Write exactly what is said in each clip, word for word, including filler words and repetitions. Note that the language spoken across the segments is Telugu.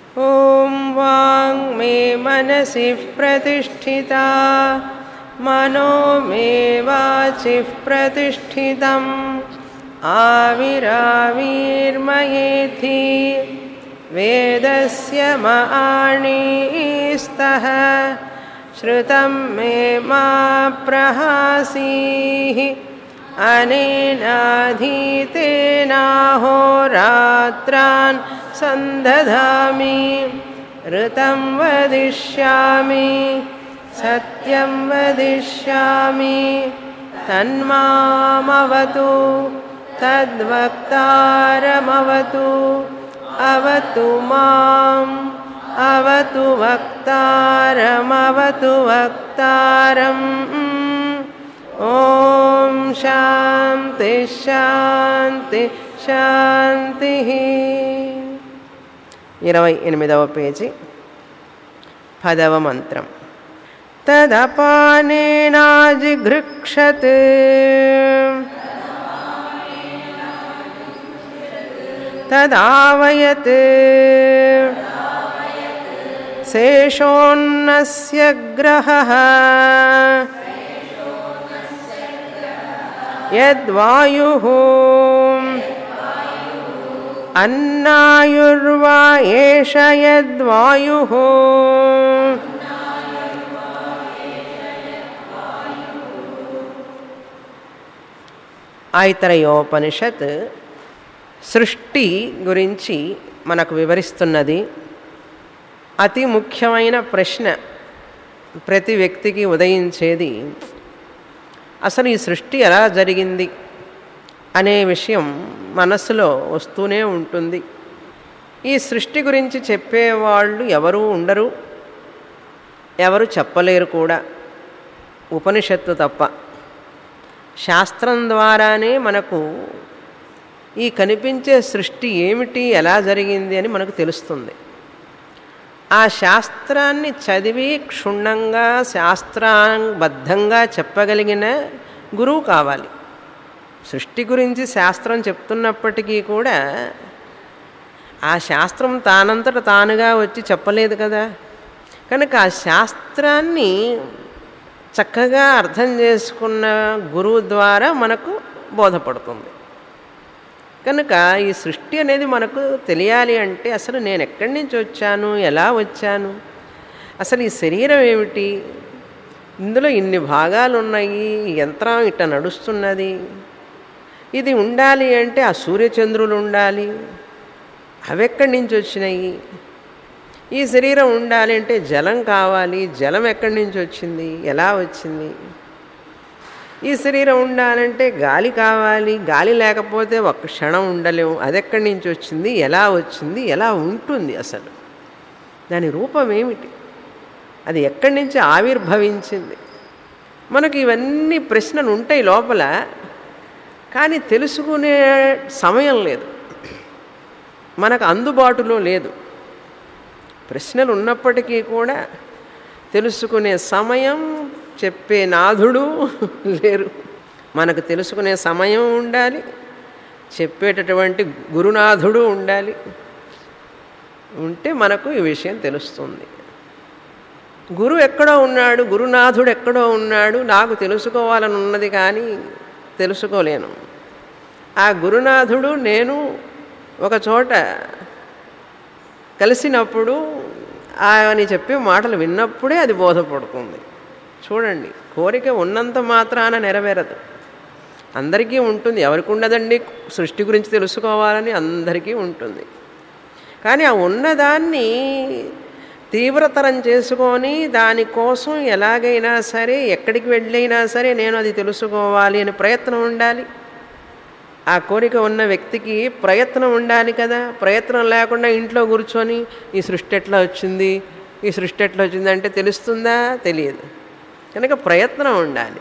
ఓం వాంగ్మే మనసి ప్రతిష్ఠితా మనో మే వాచి ప్రతిష్ఠితం ఆవిరావిర్మయేథి వేదస్య మహానీస్తః శ్రుతం మే మా ప్రహాసీః అనేనాధీతేనాహోరాత్రాన్ సందధామి ఋతం వదిష్యామి సత్యం వదిష్యామి తన్మామవతు తద్వక్తారమవతు అవతు మాం అవతు వక్తారమవతు వక్తారం ఓం శాంతి శాంతి శాంతి. ఇరవై ఎనిమిదవ పేజీ పదవ మంత్రం. తదపానేనాజిఘృక్షత్ తదావయత్ శేషోన్నస్య గ్రహః యద్వాయుః అన్నాయుర్వా ఏష యద్వాయుః ఐతరేయోపనిషత్ సృష్టి గురించి మనకు వివరిస్తున్నది. అతి ముఖ్యమైన ప్రశ్న ప్రతి వ్యక్తికి ఉదయించేది, అసలు ఈ సృష్టి ఎలా జరిగింది అనే విషయం మనస్సులో వస్తూనే ఉంటుంది. ఈ సృష్టి గురించి చెప్పేవాళ్ళు ఎవరు ఉండరు, ఎవరు చెప్పలేరు కూడా, ఉపనిషత్తు తప్ప. శాస్త్రం ద్వారానే మనకు ఈ కనిపించే సృష్టి ఏమిటి, ఎలా జరిగింది అని మనకు తెలుస్తుంది. ఆ శాస్త్రాన్ని చదివి క్షుణ్ణంగా శాస్త్రబద్ధంగా చెప్పగలిగిన గురువు కావాలి. సృష్టి గురించి శాస్త్రం చెప్తున్నప్పటికీ కూడా ఆ శాస్త్రం తానంతట తానుగా వచ్చి చెప్పలేదు కదా. కనుక ఆ శాస్త్రాన్ని చక్కగా అర్థం చేసుకున్న గురువు ద్వారా మనకు బోధపడుతుంది. కనుక ఈ సృష్టి అనేది మనకు తెలియాలి అంటే అసలు నేను ఎక్కడి నుంచి వచ్చాను, ఎలా వచ్చాను, అసలు ఈ శరీరం ఏమిటి, ఇందులో ఇన్ని భాగాలు ఉన్నాయి, ఈ యంత్రం ఇట్లా నడుస్తున్నది, ఇది ఉండాలి అంటే ఆ సూర్యచంద్రులు ఉండాలి, అవి ఎక్కడి నుంచి వచ్చినాయి, ఈ శరీరం ఉండాలి అంటే జలం కావాలి, జలం ఎక్కడి నుంచి వచ్చింది, ఎలా వచ్చింది, ఈ శరీరం ఉండాలంటే గాలి కావాలి, గాలి లేకపోతే ఒక్క క్షణం ఉండలేము, అది ఎక్కడి నుంచి వచ్చింది, ఎలా వచ్చింది, ఎలా ఉంటుంది, అసలు దాని రూపం ఏమిటి, అది ఎక్కడి నుంచి ఆవిర్భవించింది. మనకు ఇవన్నీ ప్రశ్నలు ఉంటాయి లోపల, కానీ తెలుసుకునే సమయం లేదు, మనకు అందుబాటులో లేదు. ప్రశ్నలు ఉన్నప్పటికీ కూడా తెలుసుకునే సమయం, చెప్పే నాథుడు లేరు. మనకు తెలుసుకునే సమయం ఉండాలి, చెప్పేటటువంటి గురునాథుడు ఉండాలి. ఉంటే మనకు ఈ విషయం తెలుస్తుంది. గురువు ఎక్కడో ఉన్నాడు, గురునాథుడు ఎక్కడో ఉన్నాడు, నాకు తెలుసుకోవాలని ఉన్నది కానీ తెలుసుకోలేను. ఆ గురునాథుడు నేను ఒక చోట కలిసినప్పుడు ఆయన చెప్పే మాటలు విన్నప్పుడే అది బోధపడుతుంది. చూడండి, కోరిక ఉన్నంత మాత్రాన నెరవేరదు. అందరికీ ఉంటుంది, ఎవరికి ఉండదండి సృష్టి గురించి తెలుసుకోవాలని, అందరికీ ఉంటుంది. కానీ ఆ ఉన్నదాన్ని తీవ్రతరం చేసుకొని దానికోసం ఎలాగైనా సరే ఎక్కడికి వెళ్ళైనా సరే నేను అది తెలుసుకోవాలి అని ప్రయత్నం ఉండాలి. ఆ కోరిక ఉన్న వ్యక్తికి ప్రయత్నం ఉండాలి కదా. ప్రయత్నం లేకుండా ఇంట్లో కూర్చొని ఈ సృష్టి ఎట్లా వచ్చింది, ఈ సృష్టి ఎట్లా వచ్చింది అంటే తెలుస్తుందా? తెలియదు. కనుక ప్రయత్నం ఉండాలి.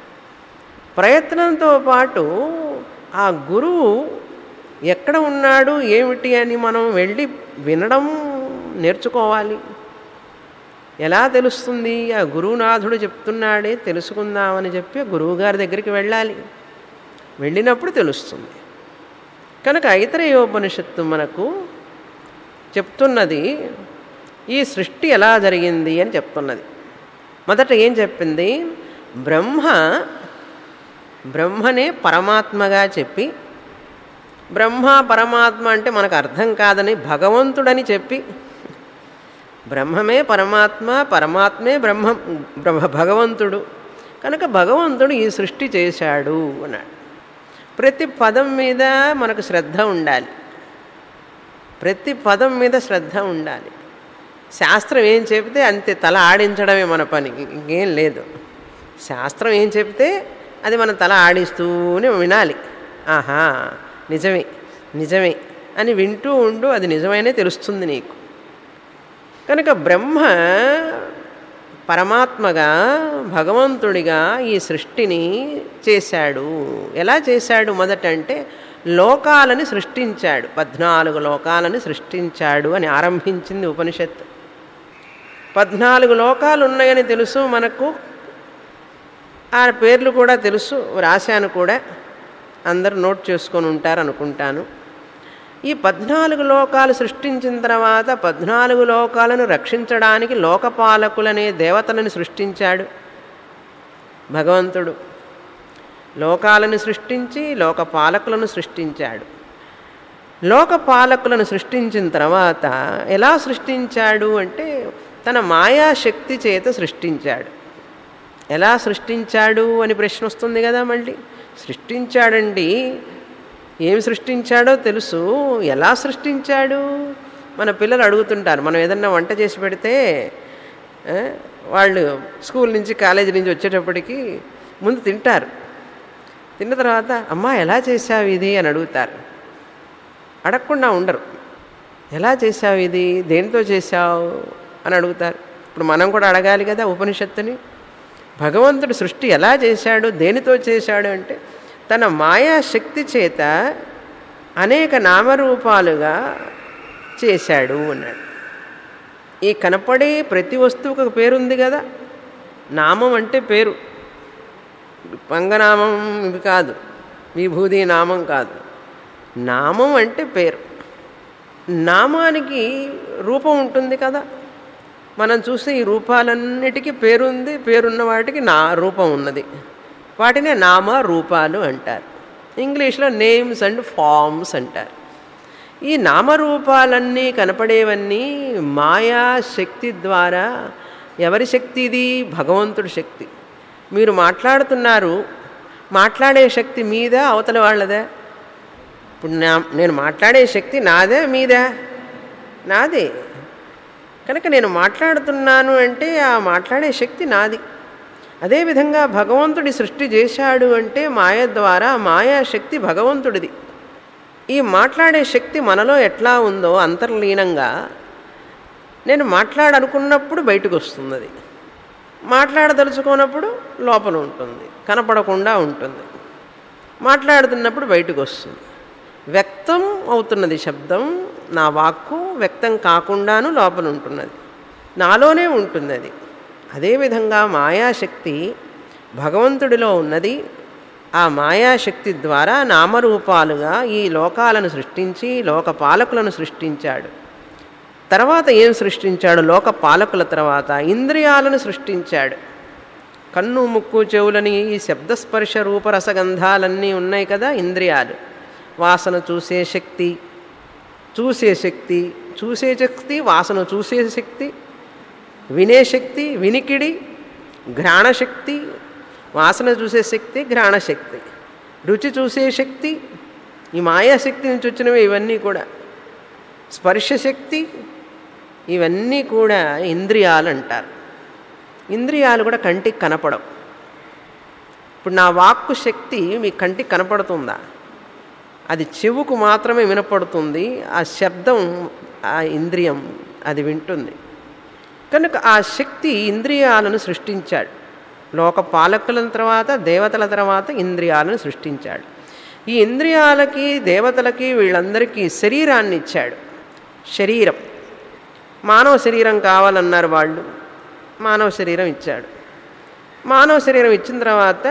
ప్రయత్నంతో పాటు ఆ గురువు ఎక్కడ ఉన్నాడు ఏమిటి అని మనం వెళ్ళి వినడం నేర్చుకోవాలి. ఎలా తెలుస్తుంది? ఆ గురునాథుడు చెప్తున్నాడే తెలుసుకుందామని చెప్పి గురువుగారి దగ్గరికి వెళ్ళాలి. వెళ్ళినప్పుడు తెలుస్తుంది. కనుక ఐతరేయోపనిషత్తు మనకు చెప్తున్నది ఈ సృష్టి ఎలా జరిగింది అని చెప్తున్నది. మొదట ఏం చెప్పింది? బ్రహ్మ బ్రహ్మనే పరమాత్మగా చెప్పి, బ్రహ్మ పరమాత్మ అంటే మనకు అర్థం కాదని భగవంతుడని చెప్పి, బ్రహ్మమే పరమాత్మ, పరమాత్మే బ్రహ్మ బ్రహ్మ భగవంతుడు కనుక భగవంతుడు ఈ సృష్టి చేశాడు అన్నాడు. ప్రతి పదం మీద మనకు శ్రద్ధ ఉండాలి. ప్రతి పదం మీద శ్రద్ధ ఉండాలి. శాస్త్రం ఏం చెబితే అంతే, తల ఆడించడమే మన పని, ఇంకేం లేదు. శాస్త్రం ఏం చెబితే అది మన తల ఆడిస్తూనే వినాలి. ఆహా నిజమే నిజమే అని వింటూ ఉండు, అది నిజమైనే తెలుస్తుంది నీకు. కనుక బ్రహ్మ పరమాత్మగా భగవంతుడిగా ఈ సృష్టిని చేశాడు. ఎలా చేశాడు? మొదట అంటే లోకాలని సృష్టించాడు, పద్నాలుగు లోకాలని సృష్టించాడు అని ఆరంభించింది ఉపనిషత్తు. పద్నాలుగు లోకాలు ఉన్నాయని తెలుసు మనకు, ఆ పేర్లు కూడా తెలుసు, రాశాను కూడా, అందరూ నోట్ చేసుకొని ఉంటారు అనుకుంటాను. ఈ పద్నాలుగు లోకాలు సృష్టించిన తర్వాత పద్నాలుగు లోకాలను రక్షించడానికి లోకపాలకులనే దేవతలను సృష్టించాడు భగవంతుడు. లోకాలను సృష్టించి లోకపాలకులను సృష్టించాడు. లోకపాలకులను సృష్టించిన తర్వాత ఎలా సృష్టించాడు అంటే తన మాయాశక్తి చేత సృష్టించాడు. ఎలా సృష్టించాడు అని ప్రశ్న వస్తుంది కదా మళ్ళీ. సృష్టించాడండి, ఏమి సృష్టించాడో తెలుసు, ఎలా సృష్టించాడు? మన పిల్లలు అడుగుతుంటారు, మనం ఏదన్నా వంట చేసి పెడితే వాళ్ళు స్కూల్ నుంచి కాలేజీ నుంచి వచ్చేటప్పటికి ముందు తింటారు. తిన్న తర్వాత అమ్మా ఎలా చేసావు ఇది అని అడుగుతారు. అడగకుండా ఉండరు. ఎలా చేసావు ఇది, దేనితో చేశావు అని అడుగుతారు. ఇప్పుడు మనం కూడా అడగాలి కదా ఉపనిషత్తుని. భగవంతుడు సృష్టి ఎలా చేశాడు, దేనితో చేశాడు అంటే తన మాయాశక్తి చేత అనేక నామరూపాలుగా చేశాడు అన్నాడు. ఈ కనపడే ప్రతి వస్తువుకు ఒక పేరుంది కదా. నామం అంటే పేరు, పంగనామం ఇవి కాదు, విభూది నామం కాదు. నామం అంటే పేరు. నామానికి రూపం ఉంటుంది కదా. మనం చూసే ఈ రూపాలన్నిటికీ పేరుంది, పేరున్న వాటికి నా రూపం ఉన్నది. వాటినే నామ రూపాలు అంటారు. ఇంగ్లీష్లో నేమ్స్ అండ్ ఫామ్స్ అంటారు. ఈ నామరూపాలన్నీ కనపడేవన్నీ మాయా శక్తి ద్వారా. ఎవరి శక్తి ఇది? భగవంతుడి శక్తి. మీరు మాట్లాడుతున్నారు, మాట్లాడే శక్తి మీదా అవతల వాళ్ళదా? ఇప్పుడు నా నేను మాట్లాడే శక్తి నాదే మీదా? నాదే. కనుక నేను మాట్లాడుతున్నాను అంటే ఆ మాట్లాడే శక్తి నాది. అదేవిధంగా భగవంతుడి సృష్టి చేశాడు అంటే మాయ ద్వారా, మాయాశక్తి భగవంతుడిది. ఈ మాట్లాడే శక్తి మనలో ఎట్లా ఉందో అంతర్లీనంగా నేను మాట్లాడనుకున్నప్పుడు బయటకు వస్తుంది. అది మాట్లాడదలుచుకున్నప్పుడు లోపల ఉంటుంది, కనపడకుండా ఉంటుంది. మాట్లాడుతున్నప్పుడు బయటకు వస్తుంది. వ్యక్తం అవుతున్నది శబ్దం, నా వాక్కు వ్యక్తం కాకుండాను లోపల ఉంటున్నది, నాలోనే ఉంటుంది అది. అదేవిధంగా మాయాశక్తి భగవంతుడిలో ఉన్నది. ఆ మాయాశక్తి ద్వారా నామరూపాలుగా ఈ లోకాలను సృష్టించి లోకపాలకులను సృష్టించాడు. తర్వాత ఏం సృష్టించాడు? లోకపాలకుల తర్వాత ఇంద్రియాలను సృష్టించాడు. కన్ను, ముక్కు, చెవులని ఈ శబ్దస్పర్శ రూపరసగంధాలన్నీ ఉన్నాయి కదా ఇంద్రియాలు. వాసన చూసే శక్తి, చూసే శక్తి, చూసే శక్తి, వాసన చూసే శక్తి, వినే శక్తి, వినికిడి, ఘ్రాణశక్తి, వాసన చూసే శక్తి, ఘ్రాణశక్తి, రుచి చూసే శక్తి, ఈ మాయాశక్తి నుంచి వచ్చినవి ఇవన్నీ కూడా. స్పర్శశక్తి, ఇవన్నీ కూడా ఇంద్రియాలు అంటారు. ఇంద్రియాలు కూడా కంటికి కనపడవు. ఇప్పుడు నా వాక్కు శక్తి మీ కంటికి కనపడుతుందా? అది చెవుకు మాత్రమే వినపడుతుంది. ఆ శబ్దం ఆ ఇంద్రియం అది వింటుంది. కనుక ఆ శక్తి ఇంద్రియాలను సృష్టించాడు. లోకపాలకుల తర్వాత, దేవతల తర్వాత ఇంద్రియాలను సృష్టించాడు. ఈ ఇంద్రియాలకి, దేవతలకి, వీళ్ళందరికీ శరీరాన్ని ఇచ్చాడు. శరీరం, మానవ శరీరం కావాలన్నారు వాళ్ళు, మానవ శరీరం ఇచ్చాడు. మానవ శరీరం ఇచ్చిన తర్వాత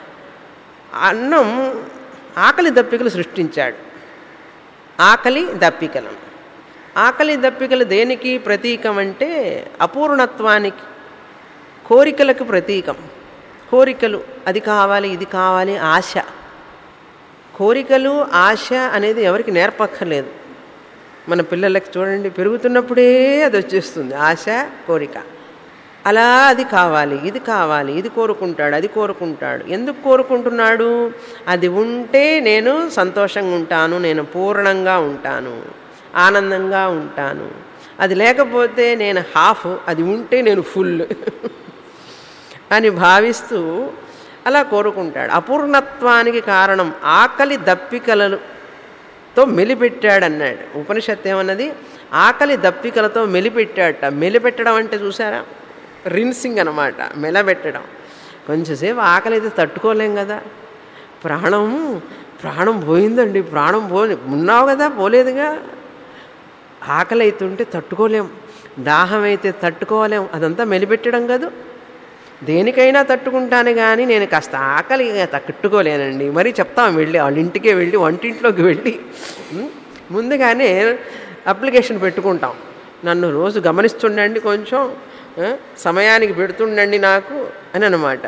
అన్నం, ఆకలి దప్పికలు సృష్టించాడు. ఆకలి దప్పికలను ఆకలి దప్పికలు దేనికి ప్రతీకం అంటే అపూర్ణత్వానికి, కోరికలకు ప్రతీకం. కోరికలు అది కావాలి ఇది కావాలి ఆశ. కోరికలు ఆశ అనేది ఎవరికి నేర్పక్కర్లేదు. మన పిల్లలకి చూడండి, పెరుగుతున్నప్పుడే అది వచ్చేస్తుంది ఆశ కోరిక. అలా అది కావాలి ఇది కావాలి ఇది కోరుకుంటాడు అది కోరుకుంటాడు. ఎందుకు కోరుకుంటున్నాడు? అది ఉంటే నేను సంతోషంగా ఉంటాను, నేను పూర్ణంగా ఉంటాను, ఆనందంగా ఉంటాను. అది లేకపోతే నేను హాఫ్, అది ఉంటే నేను ఫుల్ అని భావిస్తూ అలా కోరుకుంటాడు. అపూర్ణత్వానికి కారణం ఆకలి దప్పికలతో మెలిపెట్టాడన్నాడు ఉపనిషత్తు. ఏమన్నది? ఆకలి దప్పికలతో మెలిపెట్టాడట. మెలిపెట్టడం అంటే చూసారా, రిన్సింగ్ అనమాట, మెలబెట్టడం. కొంచెంసేపు ఆకలి అయితే తట్టుకోలేం కదా. ప్రాణం ప్రాణం పోయిందండి, ప్రాణం పోని ఉన్నావు కదా, పోలేదుగా. ఆకలి అవుతుంటే తట్టుకోలేం, దాహం అయితే తట్టుకోలేం, అదంతా మెలిపెట్టడం కాదు. దేనికైనా తట్టుకుంటాను కానీ నేను కాస్త ఆకలి తట్టుకోలేనండి. మరీ చెప్తాం వెళ్ళి వాళ్ళ ఇంటికే వెళ్ళి వంటింట్లోకి వెళ్ళి ముందుగానే అప్లికేషన్ పెట్టుకుంటాం. నన్ను రోజు గమనిస్తుండండి, కొంచెం సమయానికి పెడుతుండండి నాకు అని అన్నమాట.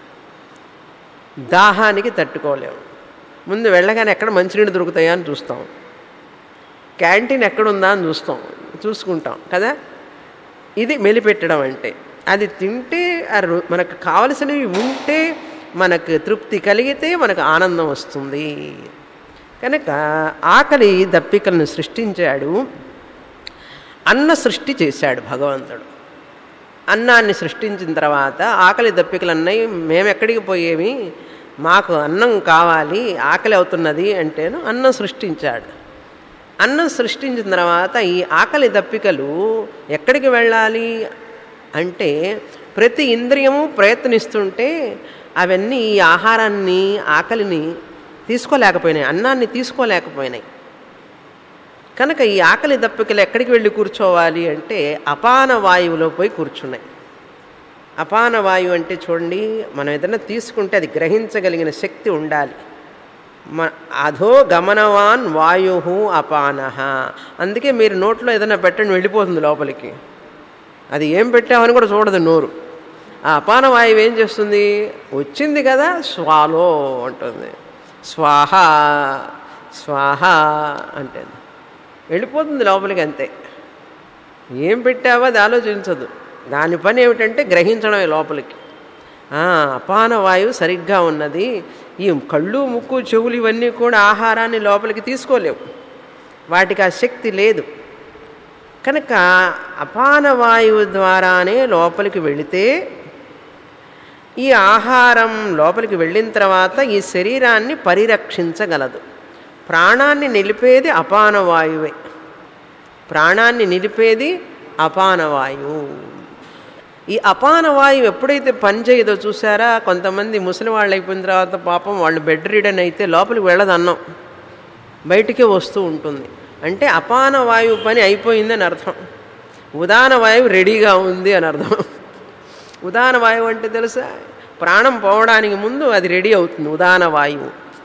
దాహానికి తట్టుకోలేము. ముందు వెళ్ళగానే ఎక్కడ మంచినీళ్ళు దొరుకుతాయా అని చూస్తాం, క్యాంటీన్ ఎక్కడుందా అని చూస్తాం, చూసుకుంటాం కదా. ఇది మెలిపెట్టడం అంటే. అది తింటే మనకు కావలసినవి ఉంటే, మనకు తృప్తి కలిగితే మనకు ఆనందం వస్తుంది. కనుక ఆకలి దప్పికలను సృష్టించాడు, అన్న సృష్టి చేశాడు భగవంతుడు. అన్నాన్ని సృష్టించిన తర్వాత ఆకలి దప్పికలు అన్నాయి, మేము ఎక్కడికి పోయేవి, మాకు అన్నం కావాలి, ఆకలి అవుతున్నది అంటేను అన్నం సృష్టించాడు. అన్నం సృష్టించిన తర్వాత ఈ ఆకలి దప్పికలు ఎక్కడికి వెళ్ళాలి అంటే, ప్రతి ఇంద్రియము ప్రయత్నిస్తుంటే అవన్నీ ఈ ఆహారాన్ని ఆకలిని తీసుకోలేకపోయినాయి, అన్నాన్ని తీసుకోలేకపోయినాయి. కనుక ఈ ఆకలి దప్పికలు ఎక్కడికి వెళ్ళి కూర్చోవాలి అంటే అపాన వాయువులో పోయి కూర్చున్నాయి. అపాన వాయువు అంటే చూడండి, మనం ఏదైనా తీసుకుంటే అది గ్రహించగలిగిన శక్తి ఉండాలి. మ అధో గమనవాన్ వాయు అపానః. అందుకే మీరు నోట్లో ఏదైనా పెట్టండి, వెళ్ళిపోతుంది లోపలికి. అది ఏం పెట్టామని కూడా చూడదు నోరు. ఆ అపాన వాయువు ఏం చేస్తుంది? వచ్చింది కదా స్వాలో అంటుంది, స్వాహ స్వాహ అంటే వెళ్ళిపోతుంది లోపలికి, అంతే. ఏం పెట్టావో అది ఆలోచించదు, దాని పని ఏమిటంటే గ్రహించడమే లోపలికి. అపాన వాయువు సరిగ్గా ఉన్నది. ఈ కళ్ళు ముక్కు చెవులు ఇవన్నీ కూడా ఆహారాన్ని లోపలికి తీసుకోలేవు, వాటికి ఆ శక్తి లేదు. కనుక అపాన వాయువు ద్వారానే లోపలికి వెళితే ఈ ఆహారం లోపలికి వెళ్ళిన తర్వాత ఈ శరీరాన్ని పరిరక్షించగలదు. ప్రాణాన్ని నిలిపేది అపానవాయువే. ప్రాణాన్ని నిలిపేది అపానవాయువు. ఈ అపానవాయువు ఎప్పుడైతే పనిచేయదో చూసారా, కొంతమంది ముసలి వాళ్ళు అయిపోయిన తర్వాత పాపం వాళ్ళు బెడ్ రిడన్ అయితే లోపలికి వెళ్ళదు, అన్నం బయటికే వస్తూ ఉంటుంది. అంటే అపానవాయువు పని అయిపోయిందని అర్థం. ఉదాన వాయువు రెడీగా ఉంది అని అర్థం. ఉదాన వాయువు అంటే తెలుసా, ప్రాణం పోవడానికి ముందు అది రెడీ అవుతుంది ఉదాన వాయువు.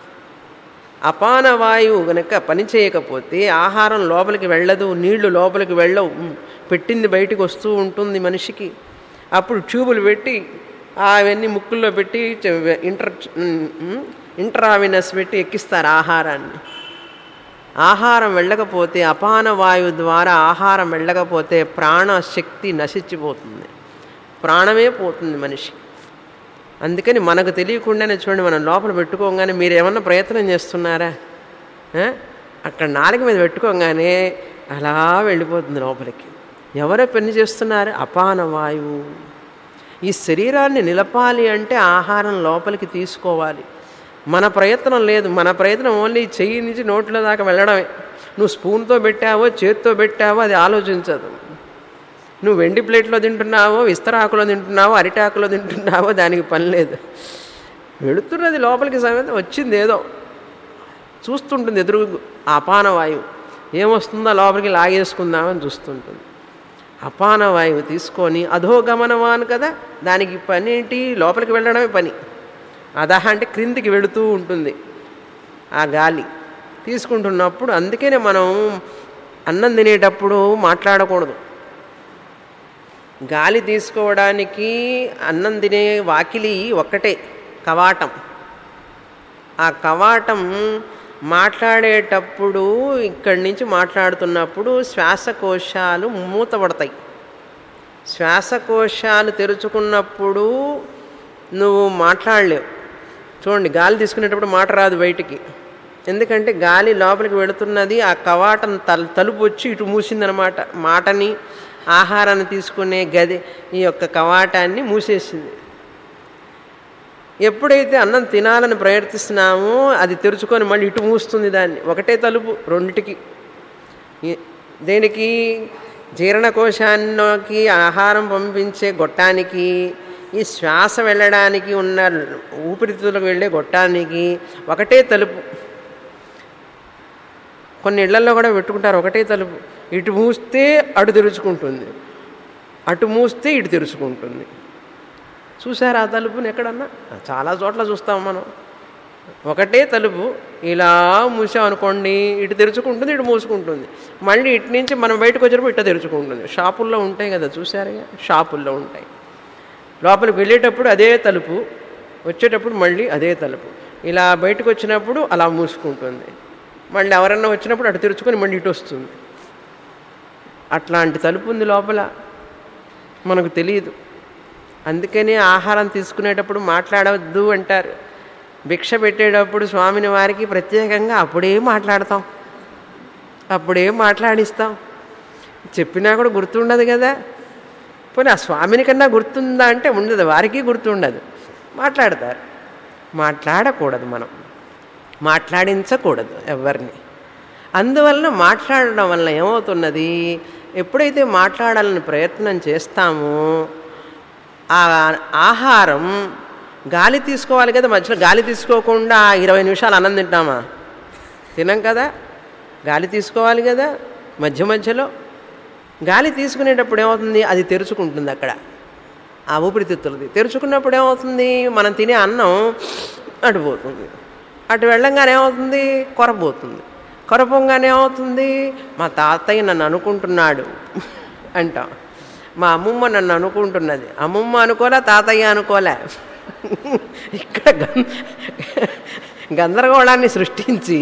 అపాన వాయువు కనుక పనిచేయకపోతే ఆహారం లోపలికి వెళ్ళదు, నీళ్లు లోపలికి వెళ్ళవు, పెట్టింది బయటికి వస్తూ ఉంటుంది మనిషికి. అప్పుడు ట్యూబులు పెట్టి అవన్నీ ముక్కుల్లో పెట్టి ఇంటర్ ఇంట్రావినస్ పెట్టి ఎక్కిస్తారు ఆహారాన్ని. ఆహారం వెళ్ళకపోతే, అపాన వాయువు ద్వారా ఆహారం వెళ్ళకపోతే ప్రాణశక్తి నశించిపోతుంది, ప్రాణమే పోతుంది మనిషికి. అందుకని మనకు తెలియకుండానే చూడండి, మనం లోపల పెట్టుకోగానే మీరు ఏమన్నా ప్రయత్నం చేస్తున్నారా, అక్కడ నాలుక మీద పెట్టుకోగానే అలా వెళ్ళిపోతుంది లోపలికి. ఎవరో పని చేస్తున్నారు? అపాన వాయువు. ఈ శరీరాన్ని నిలపాలి అంటే ఆహారం లోపలికి తీసుకోవాలి. మన ప్రయత్నం లేదు, మన ప్రయత్నం ఓన్లీ చెయ్యి నుంచి నోట్ల దాకా వెళ్ళడమే. నువ్వు స్పూన్తో పెట్టావో చేత్తో పెట్టావో అది ఆలోచించదు. నువ్వు వెండి ప్లేట్లో తింటున్నావో, విస్తరాకులో తింటున్నావో, అరిటాకులో తింటున్నావో దానికి పని లేదు. వెళుతున్నది లోపలికి, సమయం వచ్చింది ఏదో చూస్తుంటుంది ఎదురు. అపాన వాయువు ఏమొస్తుందో లోపలికి లాగేసుకుందామని చూస్తుంటుంది. అపాన వాయువు తీసుకొని అధోగమనవాన్ కదా, దానికి పని ఏంటి? లోపలికి వెళ్ళడమే పని. అదహ అంటే క్రిందికి వెళుతూ ఉంటుంది ఆ గాలి తీసుకుంటున్నప్పుడు. అందుకనే మనం అన్నం తినేటప్పుడు మాట్లాడకూడదు. గాలి తీసుకోవడానికి అన్నం తినే వాకిలి ఒక్కటే కవాటం. ఆ కవాటం మాట్లాడేటప్పుడు ఇక్కడి నుంచి మాట్లాడుతున్నప్పుడు శ్వాసకోశాలు మూతపడతాయి. శ్వాసకోశాలు తెరుచుకున్నప్పుడు నువ్వు మాట్లాడలేవు. చూడండి, గాలి తీసుకునేటప్పుడు మాట రాదు బయటికి. ఎందుకంటే గాలి లోపలికి వెళుతున్నది, ఆ కవాటం తల తలుపు వచ్చి ఇటు మూసిందనమాట. మాటని ఆహారాన్ని తీసుకునే గది ఈ యొక్క కవాటాన్ని మూసేసింది. ఎప్పుడైతే అన్నం తినాలని ప్రయత్నిస్తున్నామో అది తెరుచుకొని మళ్ళీ ఇటు మూస్తుంది దాన్ని. ఒకటే తలుపు రెండిటికి. దేనికి? జీర్ణకోశానికి ఆహారం పంపించే గొట్టానికి, ఈ శ్వాస వెళ్ళడానికి ఉన్న ఊపిరితిత్తులకు వెళ్ళే గొట్టానికి ఒకటే తలుపు. కొన్ని ఇళ్లల్లో కూడా పెట్టుకుంటారు ఒకటే తలుపు. ఇటు మూస్తే అటు తెరుచుకుంటుంది, అటు మూస్తే ఇటు తెరుచుకుంటుంది. చూసారా ఆ తలుపుని ఎక్కడన్నా? చాలా చోట్ల చూస్తాం మనం. ఒకటే తలుపు, ఇలా మూసామనుకోండి ఇటు తెరుచుకుంటుంది, ఇటు మూసుకుంటుంది. మళ్ళీ ఇటు నుంచి మనం బయటకు వచ్చినప్పుడు ఇట్లా తెరుచుకుంటుంది. షాపుల్లో ఉంటాయి కదా, చూసారుగా, షాపుల్లో ఉంటాయి. లోపలికి వెళ్ళేటప్పుడు అదే తలుపు, వచ్చేటప్పుడు మళ్ళీ అదే తలుపు. ఇలా బయటకు వచ్చినప్పుడు అలా మూసుకుంటుంది, మళ్ళీ ఎవరన్నా వచ్చినప్పుడు అటు తెరుచుకొని మళ్ళీ ఇటు వస్తుంది. అట్లాంటి తలుపు ఉంది లోపల, మనకు తెలియదు. అందుకనే ఆహారం తీసుకునేటప్పుడు మాట్లాడవద్దు అంటారు. భిక్ష పెట్టేటప్పుడు స్వామిని వారికి ప్రత్యేకంగా అప్పుడే మాట్లాడతాం, అప్పుడే మాట్లాడిస్తాం. చెప్పినా కూడా గుర్తుండదు కదా. పోనీ ఆ స్వామిని కన్నా గుర్తుందా అంటే ఉండదు, వారికి గుర్తుండదు, మాట్లాడతారు. మాట్లాడకూడదు, మనం మాట్లాడించకూడదు ఎవరిని. అందువలన మాట్లాడడం వల్ల ఏమవుతున్నది, ఎప్పుడైతే మాట్లాడాలని ప్రయత్నం చేస్తామో ఆ ఆహారం గాలి తీసుకోవాలి కదా, మధ్యలో గాలి తీసుకోకుండా ఇరవై నిమిషాలు అన్నం తింటామా? తినం కదా. గాలి తీసుకోవాలి కదా మధ్య మధ్యలో. గాలి తీసుకునేటప్పుడు ఏమవుతుంది, అది తెరుచుకుంటుంది అక్కడ, ఆ ఊపిరితిత్తులది. తెరుచుకున్నప్పుడు ఏమవుతుంది, మనం తినే అన్నం అటుపోతుంది. అటు వెళ్ళంగానే ఏమవుతుంది, కొరపోతుంది. కొరపంగానే ఏమవుతుంది, మా తాతయ్య నన్ను అనుకుంటున్నాడు అంటాం. మా అమ్మమ్మ నన్ను అనుకుంటున్నది. అమ్మమ్మ అనుకోలే, తాతయ్య అనుకోలే. ఇక్కడ గం గందరగోళాన్ని సృష్టించి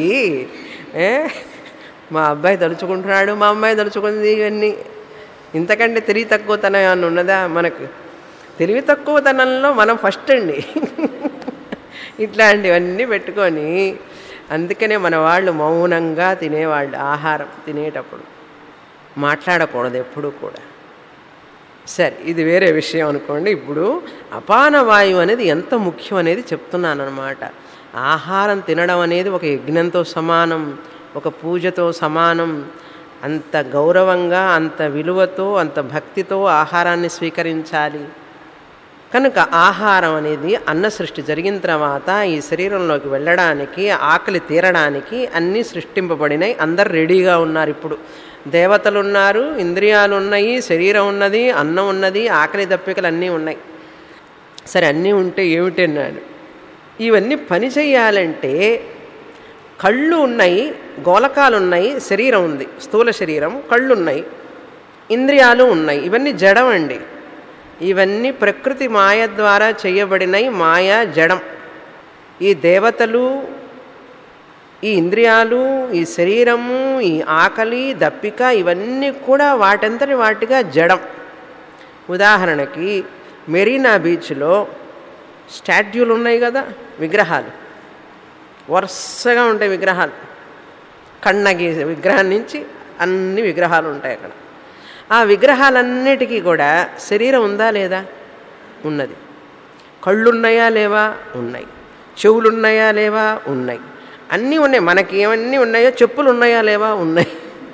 మా అబ్బాయి తలుచుకుంటున్నాడు, మా అమ్మాయి తలుచుకుంది, ఇవన్నీ. ఇంతకంటే తెలివి తక్కువతనం ఏమన్నా ఉన్నదా మనకు? తెలివి తక్కువతనంలో మనం ఫస్ట్ అండి. ఇట్లాంటివన్నీ పెట్టుకొని, అందుకనే మన వాళ్ళు మౌనంగా తినేవాళ్ళు. ఆహారం తినేటప్పుడు మాట్లాడకూడదు ఎప్పుడూ కూడా. సరే, ఇది వేరే విషయం అనుకోండి. ఇప్పుడు అపాన వాయువు అనేది ఎంత ముఖ్యం అనేది చెప్తున్నాను అన్నమాట. ఆహారం తినడం అనేది ఒక యజ్ఞంతో సమానం, ఒక పూజతో సమానం. అంత గౌరవంగా, అంత విలువతో, అంత భక్తితో ఆహారాన్ని స్వీకరించాలి. కనుక ఆహారం అనేది అన్న సృష్టి జరిగిన తర్వాత ఈ శరీరంలోకి వెళ్ళడానికి, ఆకలి తీరడానికి అన్నీ సృష్టింపబడినాయి. అందరు రెడీగా ఉన్నారు. ఇప్పుడు దేవతలు ఉన్నారు, ఇంద్రియాలు ఉన్నాయి, శరీరం ఉన్నది, అన్నం ఉన్నది, ఆకలి దప్పికలు అన్నీ ఉన్నాయి. సరే, అన్నీ ఉంటే ఏమిటన్నాడు, ఇవన్నీ పని చేయాలంటే కళ్ళు ఉన్నాయి, గోలకాలు ఉన్నాయి, శరీరం ఉంది, స్థూల శరీరం, కళ్ళు ఉన్నాయి, ఇంద్రియాలు ఉన్నాయి. ఇవన్నీ జడం అండి. ఇవన్నీ ప్రకృతి మాయ ద్వారా చేయబడినవి. మాయ జడం. ఈ దేవతలు, ఈ ఇంద్రియాలు, ఈ శరీరము, ఈ ఆకలి దప్పిక, ఇవన్నీ కూడా వాటంతటి వాటిగా జడం. ఉదాహరణకి మెరీనా బీచ్లో స్టాట్యూలు ఉన్నాయి కదా, విగ్రహాలు వరుసగా ఉంటాయి. విగ్రహాలు కన్నగి విగ్రహం నుంచి అన్ని విగ్రహాలు ఉంటాయి అక్కడ. ఆ విగ్రహాలన్నిటికీ కూడా శరీరం ఉందా లేదా? ఉన్నది. కళ్ళున్నాయా లేవా? ఉన్నాయి. చెవులున్నాయా లేవా? ఉన్నాయి. అన్నీ ఉన్నాయి. మనకి ఏమన్నీ ఉన్నాయో, చెప్పులు ఉన్నాయా లేవా? ఉన్నాయి.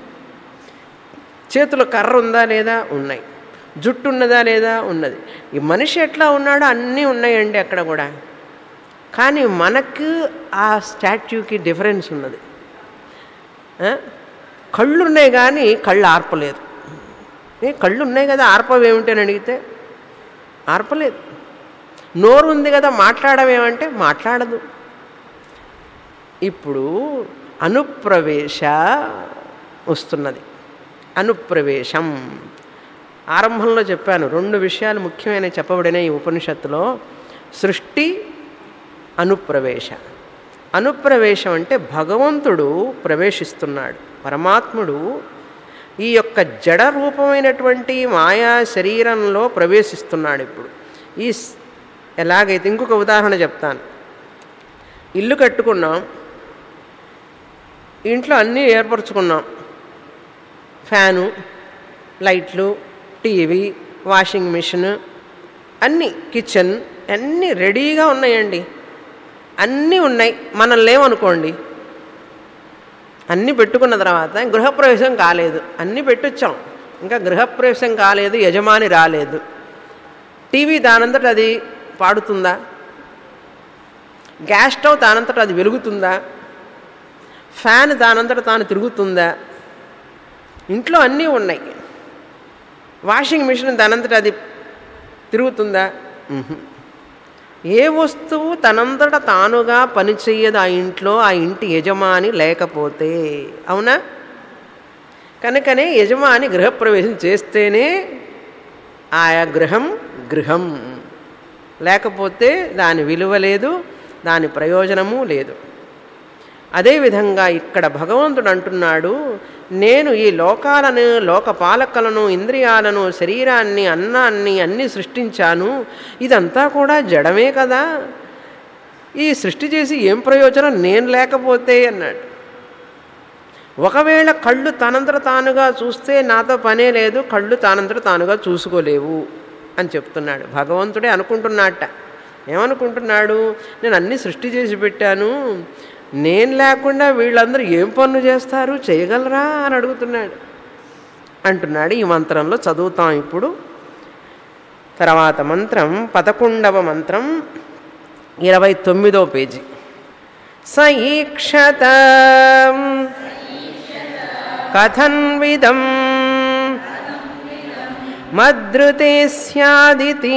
చేతుల కర్ర ఉందా లేదా? ఉన్నాయి. జుట్టు ఉన్నదా లేదా? ఉన్నది. ఈ మనిషి ఎట్లా ఉన్నాడో అన్నీ ఉన్నాయండి అక్కడ కూడా. కానీ మనకు ఆ స్టాట్యూకి డిఫరెన్స్ ఉన్నది. కళ్ళు ఉన్నాయి కానీ కళ్ళు ఆర్పలేదు. ఏ కళ్ళు ఉన్నాయి కదా, ఆర్పవేమిటి అని అడిగితే ఆర్పలేదు. నోరు ఉంది కదా, మాట్లాడవేమంటే మాట్లాడదు. ఇప్పుడు అనుప్రవేశ వస్తున్నది. అనుప్రవేశం. ఆరంభంలో చెప్పాను రెండు విషయాలు ముఖ్యమైన చెప్పబడిన ఈ ఉపనిషత్తులో, సృష్టి, అనుప్రవేశ. అనుప్రవేశం అంటే భగవంతుడు ప్రవేశిస్తున్నాడు, పరమాత్ముడు ఈ యొక్క జడ రూపమైనటువంటి మాయా శరీరంలో ప్రవేశిస్తున్నాడు. ఇప్పుడు ఈ ఎలాగైతే, ఇంకొక ఉదాహరణ చెప్తాను. ఇల్లు కట్టుకున్నాం, ఇంట్లో అన్నీ ఏర్పరచుకున్నాం, ఫ్యాను, లైట్లు, టీవీ, వాషింగ్ మిషన్, అన్నీ, కిచెన్ అన్నీ రెడీగా ఉన్నాయండి. అన్నీ ఉన్నాయి, మనం లేవనుకోండి. అన్నీ పెట్టుకున్న తర్వాత గృహప్రవేశం కాలేదు, అన్నీ పెట్టొచ్చాం, ఇంకా గృహప్రవేశం కాలేదు, యజమాని రాలేదు. టీవీ దానంతట అది పాడుతుందా? గ్యాస్ స్టవ్ దానంతట అది వెలుగుతుందా? ఫ్యాన్ దానంతట తాను తిరుగుతుందా? ఇంట్లో అన్నీ ఉన్నాయి. వాషింగ్ మిషన్ దానంతట అది తిరుగుతుందా? ఏ వస్తువు తనంతట తానుగా పనిచేయదు ఆ ఇంట్లో, ఆ ఇంటి యజమాని లేకపోతే. అవునా? కనుకనే యజమాని గృహప్రవేశం చేస్తేనే ఆయా గృహం గృహం, లేకపోతే దాని విలువ లేదు, దాని ప్రయోజనము లేదు. అదేవిధంగా ఇక్కడ భగవంతుడు అంటున్నాడు, నేను ఈ లోకాలను, లోకపాలకలను, ఇంద్రియాలను, శరీరాన్ని, అన్నాన్ని అన్నీ సృష్టించాను. ఇదంతా కూడా జడమే కదా, ఈ సృష్టి చేసి ఏం ప్రయోజనం నేను లేకపోతే అన్నాడు. ఒకవేళ కళ్ళు తనంతట తానుగా చూస్తే నాతో పనే లేదు, కళ్ళు తానంతట తానుగా చూసుకోలేవు అని చెప్తున్నాడు. భగవంతుడే అనుకుంటున్నట్ట. ఏమనుకుంటున్నాడు? నేను అన్నీ సృష్టి చేసి పెట్టాను, నేను లేకుండా వీళ్ళందరూ ఏం పనులు చేస్తారు, చేయగలరా అని అడుగుతున్నాడు అంటున్నాడు. ఈ మంత్రంలో చదువుతాం ఇప్పుడు. తర్వాత మంత్రం పదకొండవ మంత్రం, ఇరవై తొమ్మిదో పేజీ. స ఈక్షత కథన్విదం మద్రుతే స్యాదితి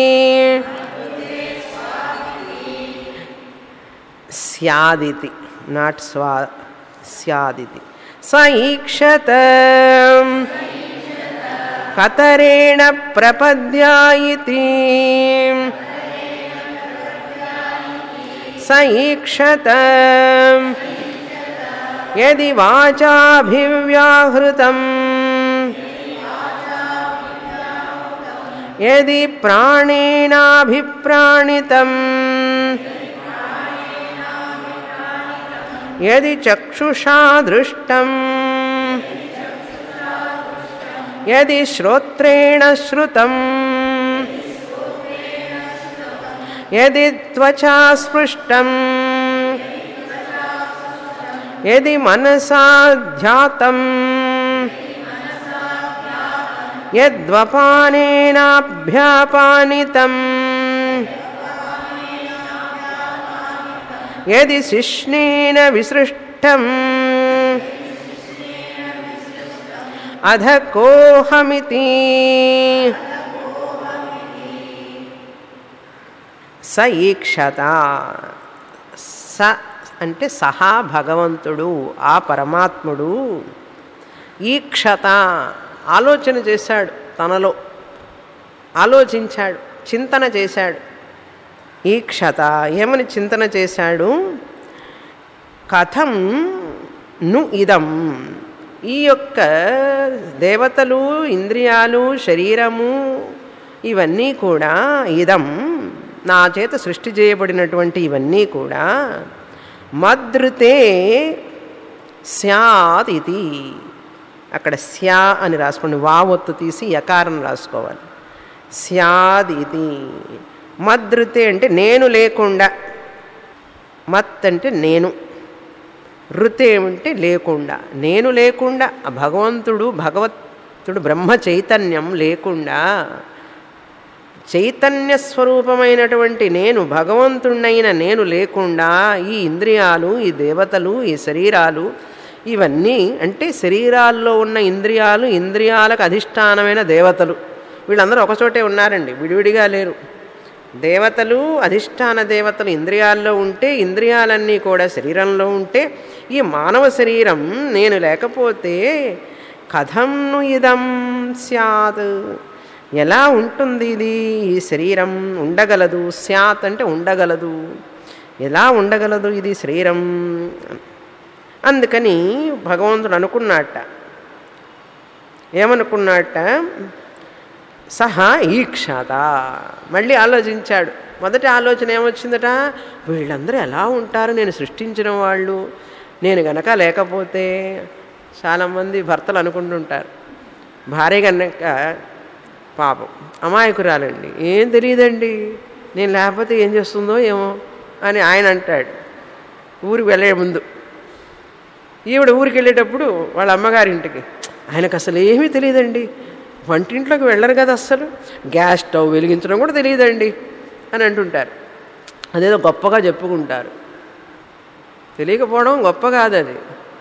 స్యాదితి నాట్ స్వా స్యాదితి. స ఈక్షత కతరేణ ప్రపద్యాయితి స ఈక్షత యది వాచాభివ్యాహృతం యది ప్రాణేనాభిప్రాణితం యది చక్షుషా దృష్టం యది శ్రోత్రేణ శ్రుతం యది త్వచా స్పృష్టం యది మనసా ధ్యాతం యద్వపానేనాభ్యాపానితం యది శిష్ణేన విసృష్టం అధకోహమితి. స ఈక్షత, స అంటే సహా భగవంతుడు, ఆ పరమాత్ముడు. ఈక్షత ఆలోచన చేశాడు, తనలో ఆలోచించాడు, చింతన చేశాడు. ఈక్షత ఏమని చింతన చేశాడు? కథం ను ఇదం, ఈ యొక్క దేవతలు, ఇంద్రియాలు, శరీరము ఇవన్నీ కూడా, ఇదం నా చేత సృష్టి చేయబడినటువంటి ఇవన్నీ కూడా మద్రుతే స్యాత్ ఇది. అక్కడ స్యా అని రాసుకోండి, వావొత్తు తీసి యకారం రాసుకోవాలి. స్యాద్ ఇది. మద్రుతే అంటే నేను లేకుండా, మత్ అంటే నేను, రుతే అంటే లేకుండా, నేను లేకుండా, భగవంతుడు భగవత్తుడు బ్రహ్మ చైతన్యం లేకుండా, చైతన్య స్వరూపమైనటువంటి నేను, భగవంతుడైన నేను లేకుండా ఈ ఇంద్రియాలు, ఈ దేవతలు, ఈ శరీరాలు ఇవన్నీ, అంటే శరీరాల్లో ఉన్న ఇంద్రియాలు, ఇంద్రియాలకు అధిష్టానమైన దేవతలు, వీళ్ళందరూ ఒకచోటే ఉన్నారండి, విడివిడిగా లేరు. దేవతలు, అధిష్టాన దేవతలు ఇంద్రియాల్లో ఉంటే, ఇంద్రియాలన్నీ కూడా శరీరంలో ఉంటే, ఈ మానవ శరీరం నేను లేకపోతే కథం ను ఇదం స్యాత్, ఎలా ఉంటుంది ఇది ఈ శరీరం ఉండగలదు, స్యాత్ అంటే ఉండగలదు, ఎలా ఉండగలదు ఇది శరీరం. అందుకని భగవంతుడు అనుకున్నట్ట, ఏమనుకున్నట్ట, సహా ఈక్షత, మళ్ళీ ఆలోచించాడు. మొదటి ఆలోచన ఏమొచ్చిందట, వీళ్ళందరూ ఎలా ఉంటారు నేను సృష్టించిన వాళ్ళు, నేను గనక లేకపోతే. చాలామంది భర్తలు అనుకుంటుంటారు, భార్య కనుక పాపం అమాయకురాలండి, ఏం తెలియదండి నేను లేకపోతే ఏం చేస్తుందో ఏమో అని ఆయన అంటాడు ఊరికి వెళ్ళే ముందు. ఈవిడ ఊరికి వెళ్ళేటప్పుడు వాళ్ళ అమ్మగారింటికి, ఆయనకు అసలు ఏమీ తెలియదండి, వంటింట్లోకి వెళ్ళరు కదా, అస్సలు గ్యాస్ స్టవ్ వెలిగించడం కూడా తెలియదండి అని అంటుంటారు. అదేదో గొప్పగా చెప్పుకుంటారు. తెలియకపోవడం గొప్ప కాదు, అది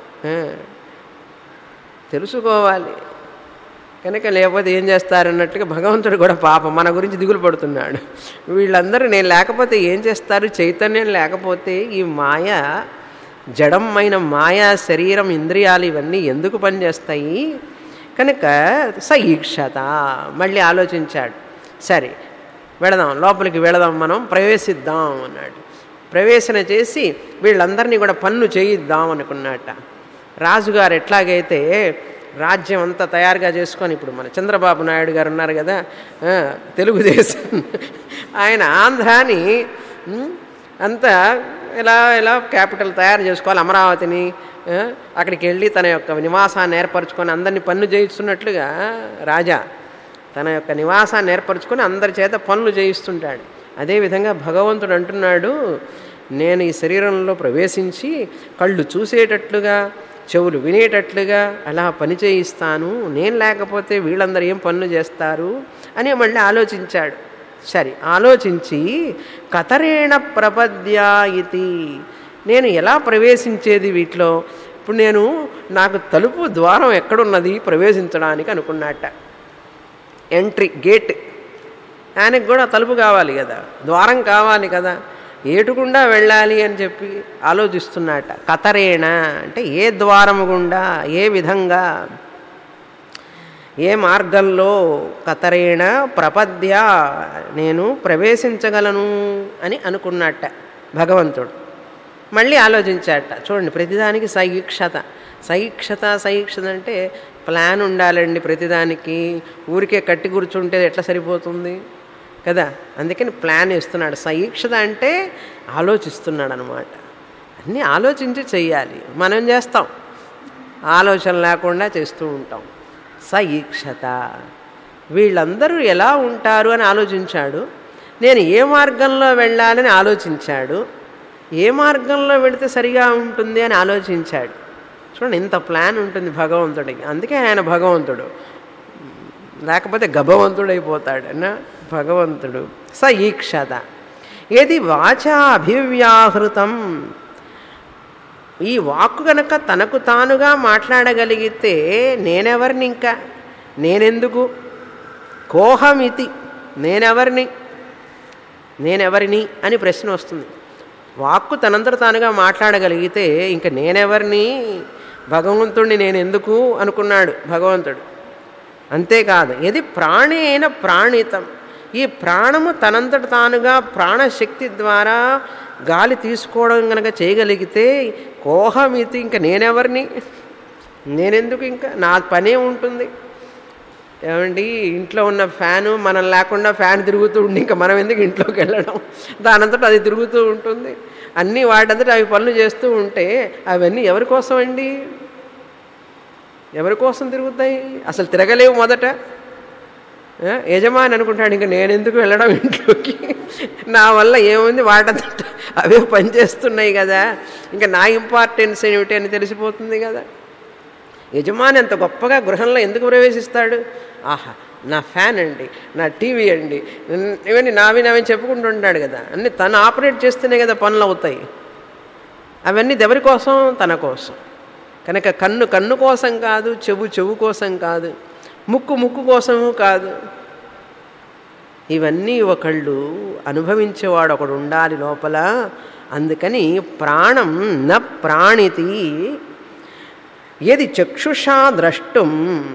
తెలుసుకోవాలి కనుక. లేకపోతే ఏం చేస్తారన్నట్టుగా భగవంతుడు కూడా పాపం మన గురించి దిగులు పడుతున్నాడు. వీళ్ళందరూ నేను లేకపోతే ఏం చేస్తారు, చైతన్యం లేకపోతే ఈ మాయ, జడమైన మాయా శరీరం ఇంద్రియాలు ఇవన్నీ ఎందుకు పనిచేస్తాయి కనుక స ఈక్షత, మళ్ళీ ఆలోచించాడు. సరే వెళదాం, లోపలికి వెళదాం, మనం ప్రవేశిద్దాం అన్నాడు. ప్రవేశన చేసి వీళ్ళందరినీ కూడా పన్ను చేయిద్దాం అనుకున్నట్ట. రాజుగారు ఎట్లాగైతే రాజ్యం అంతా తయారుగా చేసుకొని, ఇప్పుడు మన చంద్రబాబు నాయుడు గారు ఉన్నారు కదా తెలుగుదేశం, ఆయన ఆంధ్రాని అంతా ఎలా ఎలా క్యాపిటల్ తయారు చేసుకోవాలి, అమరావతిని అక్కడికి వెళ్ళి తన యొక్క నివాసాన్ని ఏర్పరచుకొని అందరినీ పన్ను చేయిస్తున్నట్లుగా రాజా తన యొక్క నివాసాన్ని ఏర్పరచుకొని అందరి చేత పనులు చేయిస్తుంటాడు. అదేవిధంగా భగవంతుడు అంటున్నాడు, నేను ఈ శరీరంలో ప్రవేశించి కళ్ళు చూసేటట్లుగా, చెవులు వినేటట్లుగా అలా పని చేయిస్తాను, నేను లేకపోతే వీళ్ళందరూ ఏం పనులు చేస్తారు అని మళ్ళీ ఆలోచించాడు. సరే ఆలోచించి కతరేణ ప్రపద్యా ఇతి, నేను ఎలా ప్రవేశించేది వీటిలో, ఇప్పుడు నేను నాకు తలుపు ద్వారం ఎక్కడున్నది ప్రవేశించడానికి అనుకున్నట్ట. ఎంట్రీ గేట్, ఆయనకు కూడా తలుపు కావాలి కదా, ద్వారం కావాలి కదా, ఏటుకుండా వెళ్ళాలి అని చెప్పి ఆలోచిస్తున్నట్ట. కతరేణ అంటే ఏ ద్వారము గుండా, ఏ విధంగా, ఏ మార్గంలో, కతరేణ ప్రపద్య నేను ప్రవేశించగలను అని అనుకున్నట్ట భగవంతుడు. మళ్ళీ ఆలోచించాట. చూడండి, ప్రతిదానికి సైక్షత, సైక్షత సైక్షత అంటే ప్లాన్ ఉండాలండి ప్రతిదానికి. ఊరికే కట్టి కూర్చుంటే ఎట్లా సరిపోతుంది కదా, అందుకని ప్లాన్ ఇస్తున్నాడు. సైక్షత అంటే ఆలోచిస్తున్నాడు అనమాట. అన్నీ ఆలోచించి చెయ్యాలి. మనం చేస్తాం, ఆలోచన లేకుండా చేస్తూ ఉంటాం. సైక్షత, వీళ్ళందరూ ఎలా ఉంటారు అని ఆలోచించాడు. నేను ఏ మార్గంలో వెళ్ళాలని ఆలోచించాడు. ఏ మార్గంలో వెళితే సరిగా ఉంటుంది అని ఆలోచించాడు. చూడండి, ఇంత ప్లాన్ ఉంటుంది భగవంతుడికి. అందుకే ఆయన భగవంతుడు, లేకపోతే గభవంతుడైపోతాడు అన్న భగవంతుడు. స ఈక్షత ఏది వాచా అభివ్యాహృతం, ఈ వాక్కు కనుక తనకు తానుగా మాట్లాడగలిగితే నేనెవరిని, ఇంకా నేనెందుకు, కోహమితి, నేనెవరిని నేనెవరిని అని ప్రశ్న వస్తుంది. వాక్కు తనంతట తానుగా మాట్లాడగలిగితే ఇంక నేనెవరిని, భగవంతుడిని నేనెందుకు అనుకున్నాడు భగవంతుడు. అంతేకాదు, ఏది ప్రాణేన ప్రాణితం, ఈ ప్రాణము తనంతట తానుగా ప్రాణశక్తి ద్వారా గాలి తీసుకోవడం కనుక చేయగలిగితే కోహమితి, ఇంకా నేనెవరిని, నేనెందుకు, ఇంకా నా పనే ఉంటుంది. ఏమండి, ఇంట్లో ఉన్న ఫ్యాను మనం లేకుండా ఫ్యాన్ తిరుగుతూ ఉండి ఇంకా మనం ఎందుకు ఇంట్లోకి వెళ్ళడం, దానంతట అది తిరుగుతూ ఉంటుంది. అన్నీ వాటంతట అవి పనులు చేస్తూ ఉంటే అవన్నీ ఎవరి కోసం అండి, ఎవరి కోసం తిరుగుతాయి? అసలు తిరగలేవు. మొదట యజమాని అనుకుంటాడు, ఇంకా నేనెందుకు వెళ్ళడం ఇంట్లోకి, నా వల్ల ఏముంది, వాటంతట అవే పనిచేస్తున్నాయి కదా, ఇంకా నా ఇంపార్టెన్స్ ఏమిటి అని తెలిసిపోతుంది కదా. యజమాని అంత గొప్పగా గృహంలో ఎందుకు ప్రవేశిస్తాడు? ఆహా, నా ఫ్యాన్ అండి, నా టీవీ అండి, ఇవన్నీ నావి నావి చెప్పుకుంటుంటాడు కదా. అన్నీ తను ఆపరేట్ చేస్తేనే కదా పనులు అవుతాయి. అవన్నీ ఎవరి కోసం? తన కోసం. కనుక కన్ను కన్ను కోసం కాదు, చెవు చెవు కోసం కాదు, ముక్కు ముక్కు కోసము కాదు. ఇవన్నీ ఒకళ్ళు అనుభవించేవాడు ఒకడు ఉండాలి లోపల. అందుకని ప్రాణం న ప్రాణితి, ఏది చక్షుషా ద్రష్టం,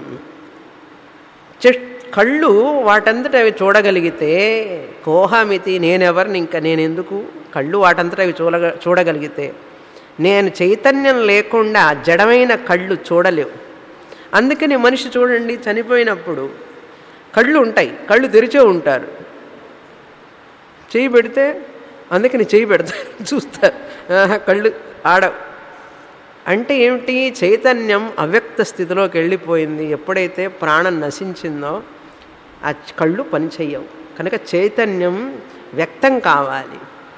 కళ్ళు వాటంతట అవి చూడగలిగితే, కోహమితి నేనెవరిని, ఇంకా నేనెందుకు, కళ్ళు వాటంతట అవి చూడగ చూడగలిగితే నేను చైతన్యం లేకుండా జడమైన కళ్ళు చూడలేవు. అందుకని మనిషి చూడండి చనిపోయినప్పుడు కళ్ళు ఉంటాయి, కళ్ళు తెరిచే ఉంటారు, చెయ్యి పెడితే అందుకని చెయ్యి పెడతారు, చూస్తారు, కళ్ళు ఆడవు. అంటే ఏమిటి, చైతన్యం అవ్యక్త స్థితిలోకి వెళ్ళిపోయింది. ఎప్పుడైతే ప్రాణం నశించిందో ఆ కళ్ళు పనిచేయవు. కనుక చైతన్యం వ్యక్తం కావాలి.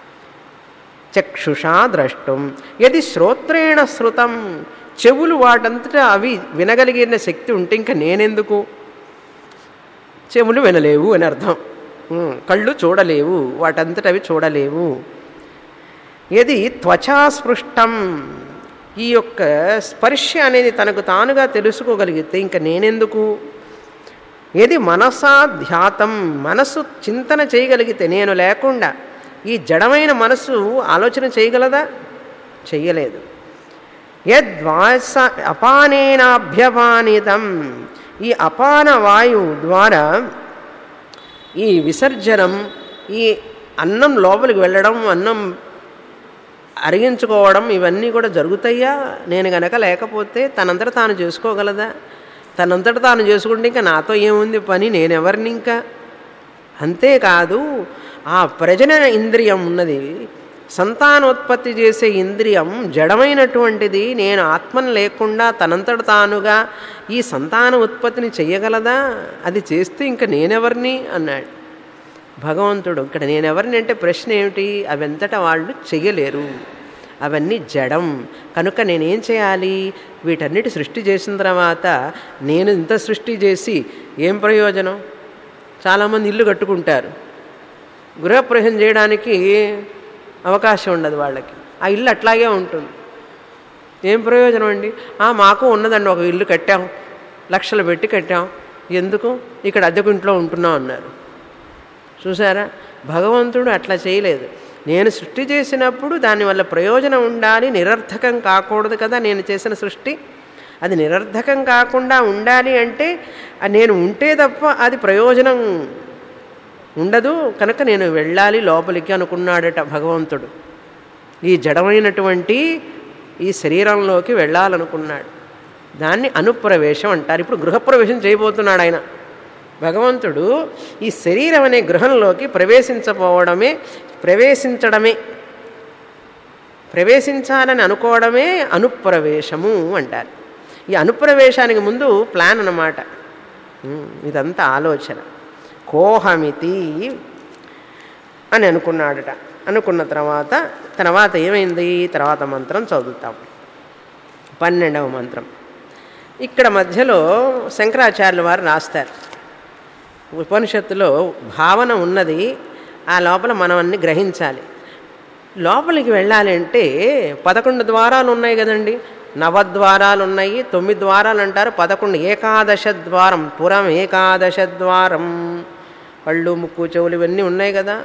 చక్షుషా ద్రష్టం యది శ్రోత్రేణ శృతం, చెవులు వాటంతటా అవి వినగలిగిన శక్తి ఉంటే ఇంకా నేనెందుకు, చెవులు వినలేవు అని అర్థం. కళ్ళు చూడలేవు, వాటంతట అవి చూడలేవు. యది త్వచా స్పృష్టం, ఈ యొక్క స్పర్శ అనేది తనకు తానుగా తెలుసుకోగలిగితే ఇంకా నేనెందుకు. ఏది మనసా ధ్యాతం, మనసు చింతన చేయగలిగితే నేను లేకుండా ఈ జడమైన మనసు ఆలోచన చేయగలదా, చెయ్యలేదు. యద్వాస అపానేనాభ్యపానితం, ఈ అపాన వాయువు ద్వారా ఈ విసర్జనం, ఈ అన్నం లోపలికి వెళ్ళడం, అన్నం అరిగించుకోవడం ఇవన్నీ కూడా జరుగుతాయా నేను గనక లేకపోతే. తనంతట తాను చేసుకోగలదా, తనంతట తాను చేసుకుంటే ఇంకా నాతో ఏముంది పని, నేనెవరిని ఇంకా. అంతేకాదు ఆ ప్రజనన ఇంద్రియం ఉన్నది, సంతానోత్పత్తి చేసే ఇంద్రియం జడమైనటువంటిది, నేను ఆత్మను లేకుండా తనంతట తానుగా ఈ సంతాన ఉత్పత్తిని చెయ్యగలదా, అది చేస్తే ఇంకా నేనెవరిని అన్నాడు భగవంతుడు. ఇక్కడ నేనెవరిని అంటే ప్రశ్న ఏమిటి, అవంతటా వాళ్ళు చెయ్యలేరు, అవన్నీ జడం. కనుక నేనేం చేయాలి, వీటన్నిటి సృష్టి చేసిన తర్వాత నేను ఇంత సృష్టి చేసి ఏం ప్రయోజనం. చాలామంది ఇల్లు కట్టుకుంటారు, గృహప్రవేశం చేయడానికి అవకాశం ఉండదు వాళ్ళకి, ఆ ఇల్లు అట్లాగే ఉంటుంది. ఏం ప్రయోజనం అండి, మాకు ఉన్నదండి ఒక ఇల్లు కట్టాం, లక్షలు పెట్టి కట్టాం, ఎందుకు ఇక్కడ అద్దెకు ఇంట్లో ఉంటున్నాం అన్నారు. చూసారా, భగవంతుడు అట్లా చేయలేదు. నేను సృష్టి చేసినప్పుడు దానివల్ల ప్రయోజనం ఉండాలి, నిరర్థకం కాకూడదు కదా నేను చేసిన సృష్టి. అది నిరర్థకం కాకుండా ఉండాలి అంటే నేను ఉంటే తప్ప అది ప్రయోజనం ఉండదు. కనుక నేను వెళ్ళాలి లోపలికి అనుకున్నాడట భగవంతుడు. ఈ జడమైనటువంటి ఈ శరీరంలోకి వెళ్ళాలనుకున్నాడు. దాన్ని అనుప్రవేశం అంటారు. ఇప్పుడు గృహప్రవేశం చేయబోతున్నాడు ఆయన భగవంతుడు. ఈ శరీరం అనే గృహంలోకి ప్రవేశించపోవడమే, ప్రవేశించడమే, ప్రవేశించాలని అనుకోవడమే అనుప్రవేశము అంటారు. ఈ అనుప్రవేశానికి ముందు ప్లాన్ అన్నమాట. ఇదంతా ఆలోచన. కోహమితి అని అనుకున్నాడట. అనుకున్న తర్వాత తర్వాత ఏమైంది, తర్వాత మంత్రం చదువుతాం, పన్నెండవ మంత్రం. ఇక్కడ మధ్యలో శంకరాచార్యుల వారు రాస్తారు, ఉపనిషత్తులో భావన ఉన్నది, ఆ లోపల మనం అన్ని గ్రహించాలి. లోపలికి వెళ్ళాలి అంటే పదకొండు ద్వారాలు ఉన్నాయి కదండి, నవద్వారాలు ఉన్నాయి, తొమ్మిది ద్వారాలు అంటారు, పదకొండు ఏకాదశ ద్వారం, పురం ఏకాదశ ద్వారం, పళ్ళు ముక్కు చెవులు ఇవన్నీ ఉన్నాయి కదా,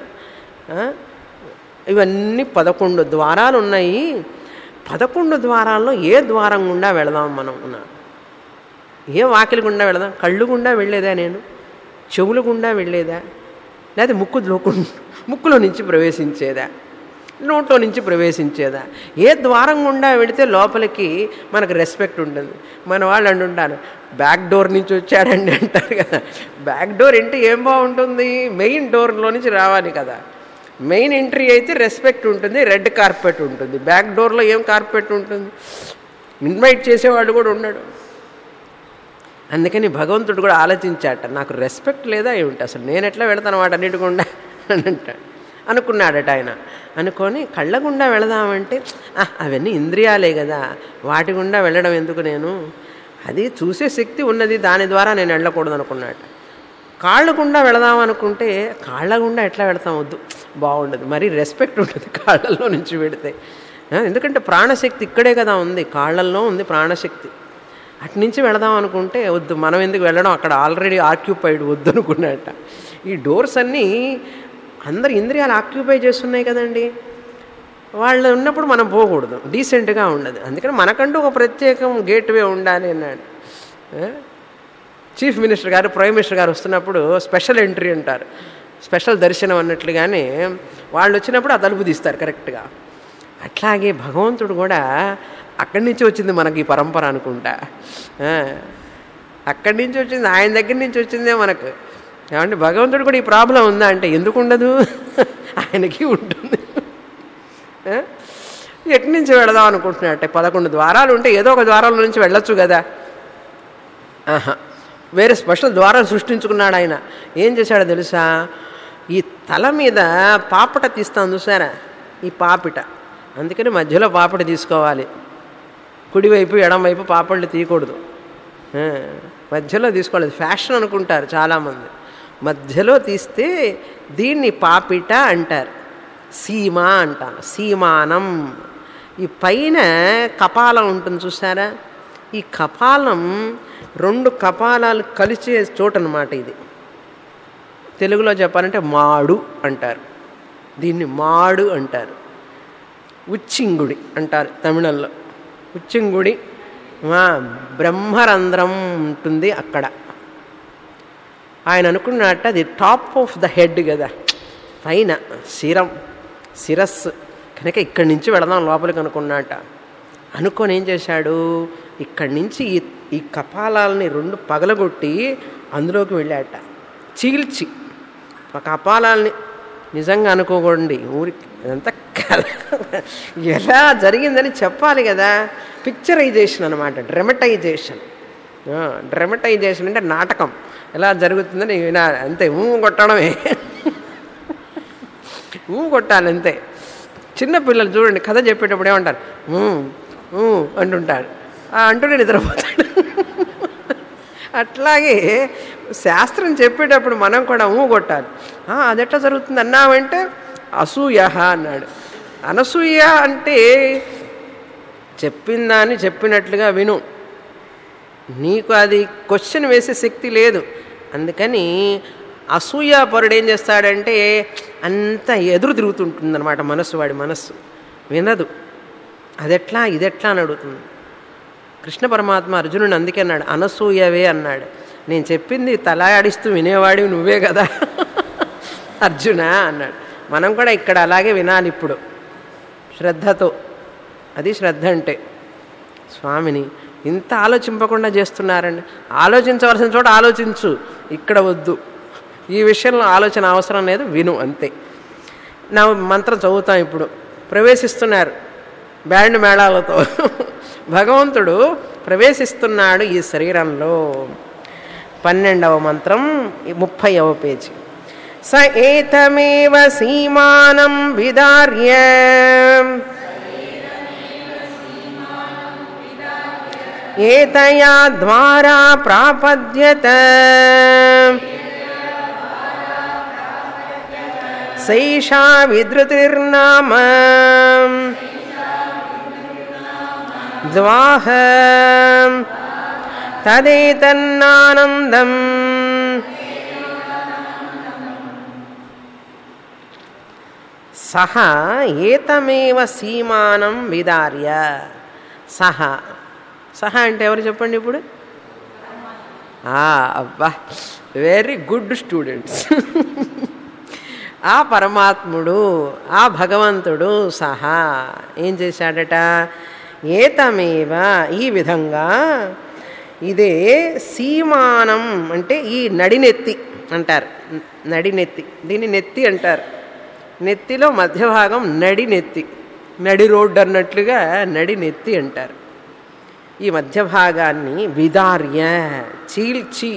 ఇవన్నీ పదకొండు ద్వారాలు ఉన్నాయి. పదకొండు ద్వారాల్లో ఏ ద్వారం గుండా వెళదాం మనం, ఏ వాకిలి గుండా వెళదాం, కళ్ళు గుండా వెళ్ళేదా నేను, చెవులు గుండా వెళ్ళేదా, లేదా ముక్కు ముక్కులో నుంచి ప్రవేశించేదా, నోట్లో నుంచి ప్రవేశించేదా, ఏ ద్వారం గుండా వెళితే లోపలికి మనకు రెస్పెక్ట్ ఉంటుంది. మన వాళ్ళు అంటుంటారు బ్యాక్ డోర్ నుంచి వచ్చాడండి అంటారు కదా. బ్యాక్ డోర్ అంటే ఏం బాగుంటుంది, మెయిన్ డోర్లో నుంచి రావాలి కదా. మెయిన్ ఎంట్రీ అయితే రెస్పెక్ట్ ఉంటుంది, రెడ్ కార్పెట్ ఉంటుంది. బ్యాక్ డోర్లో ఏం కార్పెట్ ఉంటుంది, ఇన్వైట్ చేసేవాడు కూడా ఉన్నాడు. అందుకని భగవంతుడు కూడా ఆలోచించాట, నాకు రెస్పెక్ట్ లేదా ఏమిటి, అసలు నేను ఎట్లా వెళతాను వాటన్నిటికుండా అని అంటాడు. అనుకున్నాడట ఆయన. అనుకొని కళ్ళ గుండా వెళదామంటే అవన్నీ ఇంద్రియాలే కదా, వాటి గుండా వెళ్ళడం ఎందుకు, నేను అది చూసే శక్తి ఉన్నది, దాని ద్వారా నేను వెళ్ళకూడదు అనుకున్నాడు. కాళ్ళ గుండా వెళదాం అనుకుంటే కాళ్ళ గుండా ఎట్లా వెళతాం, వద్దు, బాగుండదు, మరీ రెస్పెక్ట్ ఉంటుంది కాళ్ళల్లో నుంచి పెడితే. ఎందుకంటే ప్రాణశక్తి ఇక్కడే కదా ఉంది, కాళ్ళల్లో ఉంది ప్రాణశక్తి. అటు నుంచి వెళదాం అనుకుంటే వద్దు, మనం ఎందుకు వెళ్ళడం, అక్కడ ఆల్రెడీ ఆక్యుపైడ్, వద్దు అనుకున్నట్ట. ఈ డోర్స్ అన్నీ అందరు ఇంద్రియాలు ఆక్యుపై చేస్తున్నాయి కదండి. వాళ్ళు ఉన్నప్పుడు మనం పోకూడదు, డీసెంట్గా ఉండదు. అందుకని మనకంటూ ఒక ప్రత్యేకం గేట్వే ఉండాలి అన్నాడు. చీఫ్ మినిస్టర్ గారు, ప్రైమ్ మినిస్టర్ గారు వస్తున్నప్పుడు స్పెషల్ ఎంట్రీ అంటారు, స్పెషల్ దర్శనం అన్నట్లుగానే వాళ్ళు వచ్చినప్పుడు ఆ తలుపు తీస్తారు కరెక్ట్గా. అట్లాగే భగవంతుడు కూడా అక్కడి నుంచి వచ్చింది మనకి ఈ పరంపర అనుకుంటా. అక్కడి నుంచి వచ్చింది, ఆయన దగ్గర నుంచి వచ్చిందే మనకు. ఏమంటే భగవంతుడు కూడా ఈ ప్రాబ్లం ఉందా అంటే ఎందుకు ఉండదు, ఆయనకి ఉంటుంది. ఎటు నుంచి వెళదాం అనుకుంటున్నట్టే, పదకొండు ద్వారాలు ఉంటే ఏదో ఒక ద్వారాల నుంచి వెళ్ళొచ్చు కదా. ఆహా, వేరే స్పెషల్ ద్వారాలు సృష్టించుకున్నాడు ఆయన. ఏం చేశాడో తెలుసా, ఈ తల మీద పాపట తీస్తాను చూసారా, ఈ పాపిట, అందుకని మధ్యలో పాపట తీసుకోవాలి. కుడివైపు ఎడమవైపు పాపళ్ళు తీయకూడదు, మధ్యలో తీసుకోవాలి. ఫ్యాషన్ అనుకుంటారు చాలామంది, మధ్యలో తీస్తే దీన్ని పాపిట అంటారు, సీమ అంటారు, సీమానం. ఈ పైన కపాలం ఉంటుంది చూసారా, ఈ కపాలం రెండు కపాలాలు కలిసే చోటు అన్నమాట. ఇది తెలుగులో చెప్పాలంటే మాడు అంటారు, దీన్ని మాడు అంటారు. ఉచ్చింగుడి అంటారు తమిళంలో. ఉచ్చింగుడి మా బ్రహ్మరంధ్రం ఉంటుంది అక్కడ. ఆయన అనుకున్నట్టు అది టాప్ ఆఫ్ ద హెడ్ కదా, పైన శిరం, శిరస్సు కనుక ఇక్కడి నుంచి వెళదాం లోపలికి అనుకున్నట్ట. అనుకొని ఏం చేశాడు, ఇక్కడి నుంచి ఈ ఈ కపాలాలని రెండు పగలగొట్టి అందులోకి వెళ్ళాట, చీల్చి. ఆ కపాలాలని నిజంగా అనుకోకండి, ఊరికి ఇదంతా ఎలా జరిగిందని చెప్పాలి కదా. పిక్చరైజేషన్ అనమాట, డ్రమటైజేషన్. డ్రమటైజేషన్ అంటే నాటకం ఎలా జరుగుతుందని వినాలి అంతే, ఊ కొట్టడమే, ఊ కొట్టాలి అంతే. చిన్నపిల్లలు చూడండి, కథ చెప్పేటప్పుడు ఏమంటారు, ఊ అంటుంటాడు, అంటూనే నిద్రపోతాడు. అట్లాగే శాస్త్రం చెప్పేటప్పుడు మనం కూడా ఊ కొట్టాలి. అది ఎట్లా జరుగుతుంది అన్నామంటే అసూయ అన్నాడు. అనసూయ అంటే చెప్పిందాన్ని చెప్పినట్లుగా విను, నీకు అది క్వశ్చన్ వేసే శక్తి లేదు. అందుకని అసూయాపరుడు ఏం చేస్తాడంటే అంత ఎదురు తిరుగుతుంటుందన్నమాట మనస్సు, వాడి మనస్సు వినదు. అదెట్లా ఇదెట్లా అని అడుగుతుంది. కృష్ణ పరమాత్మ అర్జునుడు అందుకే అన్నాడు, అనసూయవే అన్నాడు. నేను చెప్పింది తలాడిస్తూ వినేవాడివి నువ్వే కదా అర్జున అన్నాడు. మనం కూడా ఇక్కడ అలాగే వినాలి ఇప్పుడు శ్రద్ధతో. అది శ్రద్ధ అంటే. స్వామిని ఇంత ఆలోచింపకుండా చేస్తున్నారండి. ఆలోచించవలసిన చోట ఆలోచించు, ఇక్కడ వద్దు, ఈ విషయంలో ఆలోచన అవసరం లేదు, విను అంతే. నా మంత్రం చదువుతాం ఇప్పుడు. ప్రవేశిస్తున్నారు బ్యాండ్ మేళాలతో, భగవంతుడు ప్రవేశిస్తున్నాడు ఈ శరీరంలో. పన్నెండవ మంత్రం, ముప్పైవ పేజీ. స ఏతమేవ సీమానం విదార్య ఏతయా ద్వారా ప్రాపద్యత సైషా విధృతిర్నామ ద్వాహ తదేతన్నానందం. సహ ఏతమేవ సీమానం విదార్య. సహ సహ అంటే ఎవరు చెప్పండి ఇప్పుడు? అబ్బా, వెరీ గుడ్ స్టూడెంట్స్. ఆ పరమాత్ముడు, ఆ భగవంతుడు సహా ఏం చేశాడట, ఏతమేవ ఈ విధంగా, ఇదే సీమానం అంటే ఈ నడినెత్తి అంటారు, నడినెత్తి, దీన్ని నెత్తి అంటారు. నెత్తిలో మధ్య భాగం నడి నెత్తి, నడి రోడ్డు అన్నట్లుగా నడి నెత్తి అంటారు. ఈ మధ్య భాగాన్ని విదార్య చీల్చి,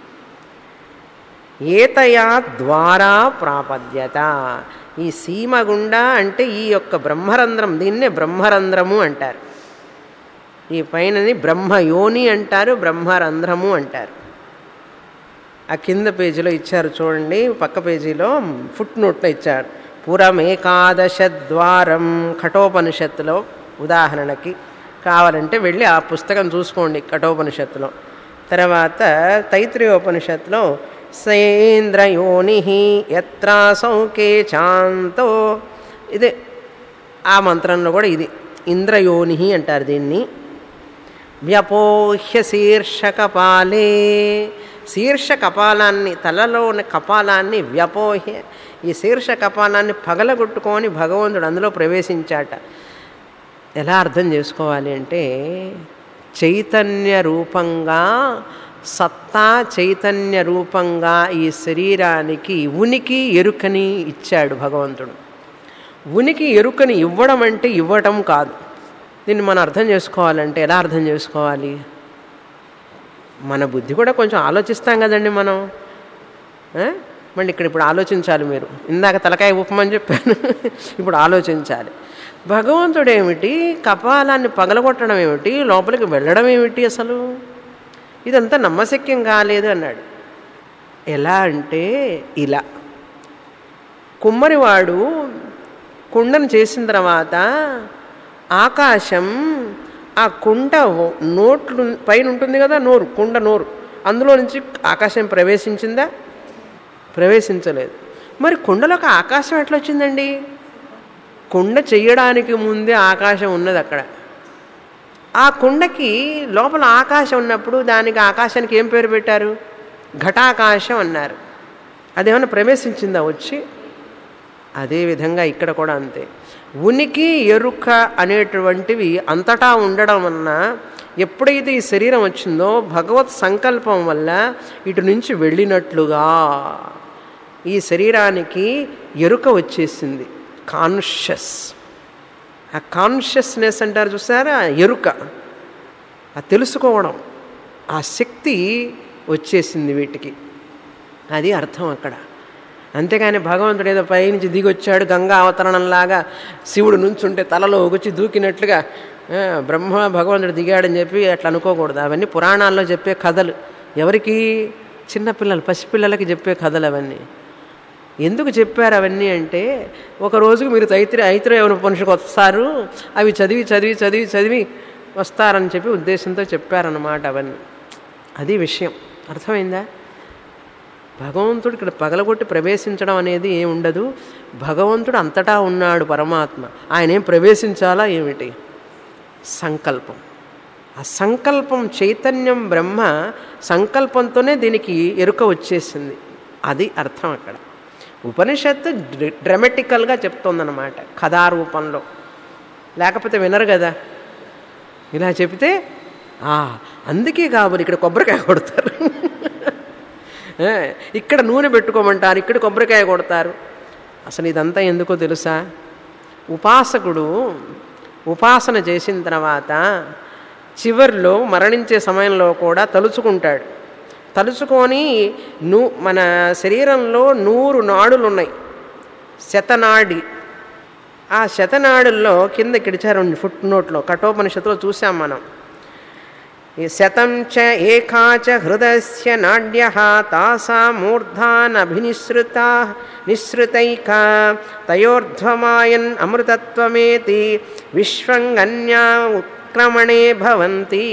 ఏతయా ద్వారా ప్రాపద్యత, ఈ సీమ గుండా అంటే ఈ యొక్క బ్రహ్మరంధ్రం, దీన్నే బ్రహ్మరంధ్రము అంటారు. ఈ పైనది బ్రహ్మయోని అంటారు, బ్రహ్మరంధ్రము అంటారు. ఆ కింద పేజీలో ఇచ్చారు చూడండి, పక్క పేజీలో ఫుట్ నోట్లో ఇచ్చారు. పురమేకాదశ ద్వారం కఠోపనిషత్తులో ఉదాహరణకి కావాలంటే వెళ్ళి ఆ పుస్తకం చూసుకోండి కఠోపనిషత్తులో. తర్వాత తైత్రీయోపనిషత్తులో సేంద్రయోని యత్రాసౌకే చాంతో, ఇదే ఆ మంత్రంలో కూడా ఇది ఇంద్రయోని అంటారు దీన్ని. వ్యపోహ్య శీర్ష కపాలే, శీర్ష కపాలాన్ని, తలలో ఉన్న కపాలాన్ని వ్యపోహ్య, ఈ శీర్ష కపాలాన్ని పగలగొట్టుకొని భగవంతుడు అందులో ప్రవేశించాట. ఎలా అర్థం చేసుకోవాలి అంటే, చైతన్య రూపంగా, సత్తా చైతన్య రూపంగా ఈ శరీరానికి ఉనికి ఎరుకని ఇచ్చాడు భగవంతుడు. ఉనికి ఎరుకని ఇవ్వడం అంటే ఇవ్వటం కాదు. దీన్ని మనం అర్థం చేసుకోవాలంటే ఎలా అర్థం చేసుకోవాలి? మన బుద్ధి కూడా కొంచెం ఆలోచిస్తాం కదండి మనం. మళ్ళీ ఇక్కడ ఇప్పుడు ఆలోచించాలి. మీరు ఇందాక తలకాయ ఊపమని చెప్పాను, ఇప్పుడు ఆలోచించాలి. భగవంతుడు ఏమిటి, కపాలాన్ని పగలగొట్టడం ఏమిటి, లోపలికి వెళ్ళడం ఏమిటి, అసలు ఇదంతా నమ్మశక్యం కాలేదు అన్నాడు. ఎలా అంటే ఇలా, కుమ్మరివాడు కుండను చేసిన తర్వాత ఆకాశం ఆ కుండ నోట్లు పైన ఉంటుంది కదా, నోరు, కుండ నోరు, అందులో నుంచి ఆకాశం ప్రవేశించిందా? ప్రవేశించలేదు. మరి కుండలోకి ఆకాశం ఎట్లా వచ్చిందండి? కుండ చెయ్యడానికి ముందే ఆకాశం ఉన్నది అక్కడ. ఆ కుండకి లోపల ఆకాశం ఉన్నప్పుడు దానికి ఆకాశానికి ఏం పేరు పెట్టారు? ఘటాకాశం అన్నారు. అదేమన్నా ప్రవేశించిందా వచ్చి? అదేవిధంగా ఇక్కడ కూడా అంతే. ఉనికి ఎరుక అనేటువంటివి అంతటా ఉండడం వలన ఎప్పుడైతే ఈ శరీరం వచ్చిందో భగవత్ సంకల్పం వల్ల ఇటు నుంచి వెళ్ళినట్లుగా ఈ శరీరానికి ఎరుక వచ్చేసింది. కాన్షియస్, ఆ కాన్షియస్నెస్ అంటారు చూసారా, ఎరుక, ఆ తెలుసుకోవడం, ఆ శక్తి వచ్చేసింది వీటికి. అది అర్థం అక్కడ. అంతేగాని భగవంతుడు ఏదో పైనుంచి దిగొచ్చాడు గంగా అవతరణంలాగా, శివుడు నుంచుంటే తలలో వచ్చి దూకినట్లుగా బ్రహ్మ భగవంతుడు దిగాడని చెప్పి అట్లా అనుకోకూడదు. అవన్నీ పురాణాల్లో చెప్పే కథలు. ఎవరికి? చిన్నపిల్లలు, పసిపిల్లలకి చెప్పే కథలు అవన్నీ. ఎందుకు చెప్పారు అవన్నీ అంటే, ఒక రోజుకు మీరు తైత్రి ఐత్రేయ ఉపనిషత్తుకు వస్తారు, అవి చదివి చదివి చదివి చదివి వస్తారని చెప్పి ఉద్దేశంతో చెప్పారన్నమాట అవన్నీ. అది విషయం. అర్థమైందా? భగవంతుడు ఇక్కడ పగలగొట్టి ప్రవేశించడం అనేది ఏమి ఉండదు. భగవంతుడు అంతటా ఉన్నాడు పరమాత్మ. ఆయన ఏం ప్రవేశించాలా ఏమిటి? సంకల్పం. ఆ సంకల్పం, చైతన్యం బ్రహ్మ సంకల్పంతోనే దీనికి ఎరుక వచ్చేసింది. అది అర్థం అక్కడ. ఉపనిషత్తు డ్రామాటికల్గా చెప్తోందన్నమాట, కథారూపంలో. లేకపోతే వినరు కదా. ఇలా చెప్తే అందుకే కాబట్టి ఇక్కడ కొబ్బరికాయ కొడతారు, ఇక్కడ నూనె పెట్టుకోమంటారు, ఇక్కడ కొబ్బరికాయ కొడతారు. అసలు ఇదంతా ఎందుకో తెలుసా? ఉపాసకుడు ఉపాసన చేసిన తర్వాత చివర్లో మరణించే సమయంలో కూడా తలుచుకుంటాడు. తలుచుకొని నూ మన శరీరంలో నూరు నాడులు ఉన్నాయి, శతనాడి. ఆ శతనాడుల్లో కింద కిడిచారు ఫుట్ నోట్లో, కఠోపనిషత్తులో చూసాం మనం. శతం చ ఏకాచ హృదస్య నాడ్యః తాసాం మూర్ధానభినిసృతా నిసృతైకా తయోర్ధ్వమాయన్ అమృతత్వమేతి విశ్వంగన్యా ఉత్క్రమణే భవంతి.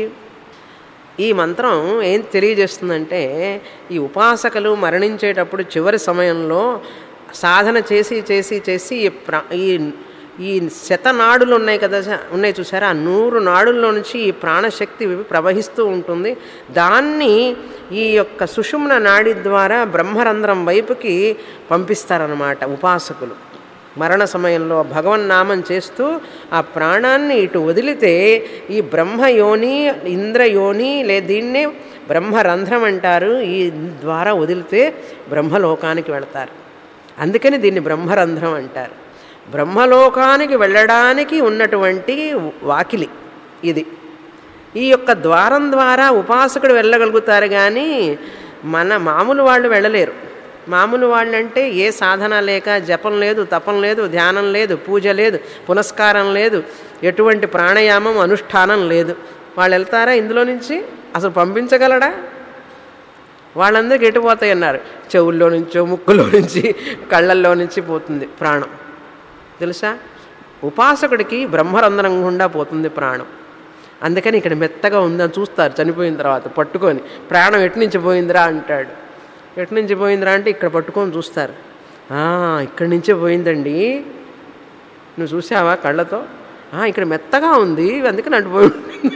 ఈ మంత్రం ఏం తెలియజేస్తుందంటే, ఈ ఉపాసకులు మరణించేటప్పుడు చివరి సమయంలో సాధన చేసి చేసి చేసి ఈ ఈ శతనాడులు ఉన్నాయి కదా, ఉన్నాయి చూసారా, ఆ నూరు నాడుల్లో నుంచి ఈ ప్రాణశక్తి ప్రవహిస్తూ ఉంటుంది. దాన్ని ఈ యొక్క సుషుమ్న నాడి ద్వారా బ్రహ్మరంధ్రం వైపుకి పంపిస్తారన్నమాట ఉపాసకులు. మరణ సమయంలో భగవన్నామం చేస్తూ ఆ ప్రాణాన్ని ఇటు వదిలితే ఈ బ్రహ్మయోని, ఇంద్రయోని, లే దీన్నే బ్రహ్మరంధ్రం అంటారు. ఈ ద్వారా వదిలితే బ్రహ్మలోకానికి వెళతారు. అందుకని దీన్ని బ్రహ్మరంధ్రం అంటారు. బ్రహ్మలోకానికి వెళ్ళడానికి ఉన్నటువంటి వాకిలి ఇది. ఈ యొక్క ద్వారం ద్వారా ఉపాసకుడు వెళ్ళగలుగుతారు, కానీ మన మామూలు వాళ్ళు వెళ్ళలేరు. మామూలు వాళ్ళంటే ఏ సాధన లేక, జపం లేదు, తపం లేదు, ధ్యానం లేదు, పూజ లేదు, పునస్కారం లేదు, ఎటువంటి ప్రాణాయామం అనుష్ఠానం లేదు. వాళ్ళు వెళ్తారా ఇందులో నుంచి? అసలు పంపించగలడా? వాళ్ళందరికీ ఎటుపోతాయి అన్నారు, చెవుల్లో నుంచో, ముక్కులో నుంచి, కళ్ళల్లో నుంచి పోతుంది ప్రాణం. తెలుసా? ఉపాసకుడికి బ్రహ్మరంధ్రం గుండా పోతుంది ప్రాణం. అందుకని ఇక్కడ మెత్తగా ఉందని చూస్తారు చనిపోయిన తర్వాత పట్టుకొని, ప్రాణం ఎటు నుంచి పోయిందిరా అంటాడు. ఎటు నుంచి పోయిందిరా అంటే ఇక్కడ పట్టుకొని చూస్తారు. ఇక్కడి నుంచే పోయిందండి, నువ్వు చూసావా కళ్ళతో? ఇక్కడ మెత్తగా ఉంది, అందుకని అంటుపోయి.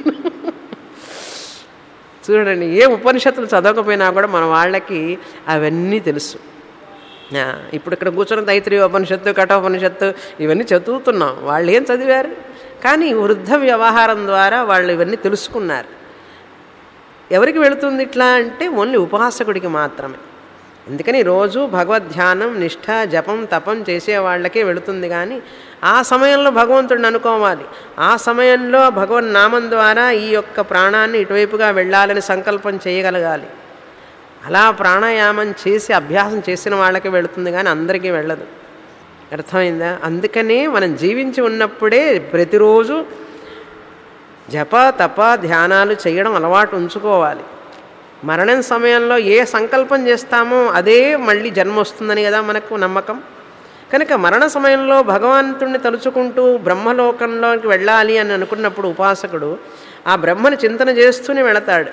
చూడండి, ఏ ఉపనిషత్తులు చదవకపోయినా కూడా మన వాళ్ళకి అవన్నీ తెలుసు. ఇప్పుడు ఇక్కడ కూర్చొని తైత్రీయ ఉపనిషత్తు, కఠోపనిషత్తు ఇవన్నీ చదువుతున్నాం. వాళ్ళు ఏం చదివారు? కానీ వృద్ధ వ్యవహారం ద్వారా వాళ్ళు ఇవన్నీ తెలుసుకున్నారు. ఎవరికి వెళుతుంది ఇట్లా అంటే ఓన్లీ ఉపాసకుడికి మాత్రమే. అందుకని రోజు భగవద్ధ్యానం, నిష్ఠ, జపం, తపం చేసే వాళ్ళకే వెళుతుంది. కానీ ఆ సమయంలో భగవంతుడిని అనుకోవాలి. ఆ సమయంలో భగవన్నామం ద్వారా ఈ యొక్క ప్రాణాన్ని ఇటువైపుగా వెళ్ళాలని సంకల్పం చేయగలగాలి. అలా ప్రాణాయామం చేసి అభ్యాసం చేసిన వాళ్ళకే వెళుతుంది, కానీ అందరికీ వెళ్ళదు. అర్థమైందా? అందుకనే మనం జీవించి ఉన్నప్పుడే ప్రతిరోజు జప తప ధ్యానాలు చేయడం అలవాటు ఉంచుకోవాలి. మరణం సమయంలో ఏ సంకల్పం చేస్తామో అదే మళ్ళీ జన్మ వస్తుందని కదా మనకు నమ్మకం. కనుక మరణ సమయంలో భగవంతుడిని తలుచుకుంటూ బ్రహ్మలోకంలోకి వెళ్ళాలి అని అనుకున్నప్పుడు ఉపాసకుడు ఆ బ్రహ్మని చింతన చేస్తూనే వెళతాడు,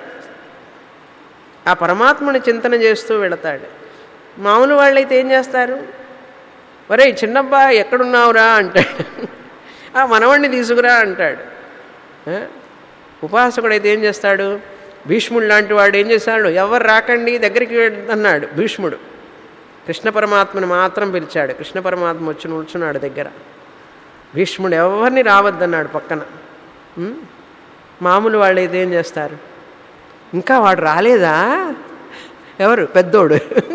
ఆ పరమాత్మని చింతన చేస్తూ వెళతాడు. మామూలు వాళ్ళైతే ఏం చేస్తారు? ఒరే చిన్నబ్బా ఎక్కడున్నావురా అంటాడు, ఆ మనవణ్ణి తీసుకురా అంటాడు. ఉపాసకుడైతే ఏం చేస్తాడు? భీష్ముడు లాంటి వాడు ఏం చేశాడు? ఎవరు రాకండి దగ్గరికి అన్నాడు భీష్ముడు. కృష్ణ పరమాత్మని మాత్రం పిలిచాడు. కృష్ణ పరమాత్మ వచ్చి కూర్చున్నాడు దగ్గర. భీష్ముడు ఎవరిని రావద్దన్నాడు పక్కన. మామూలు వాళ్ళు అయితే ఏం చేస్తారు? ఇంకా వాడు రాలేదా? ఎవరు? పెద్దోడు.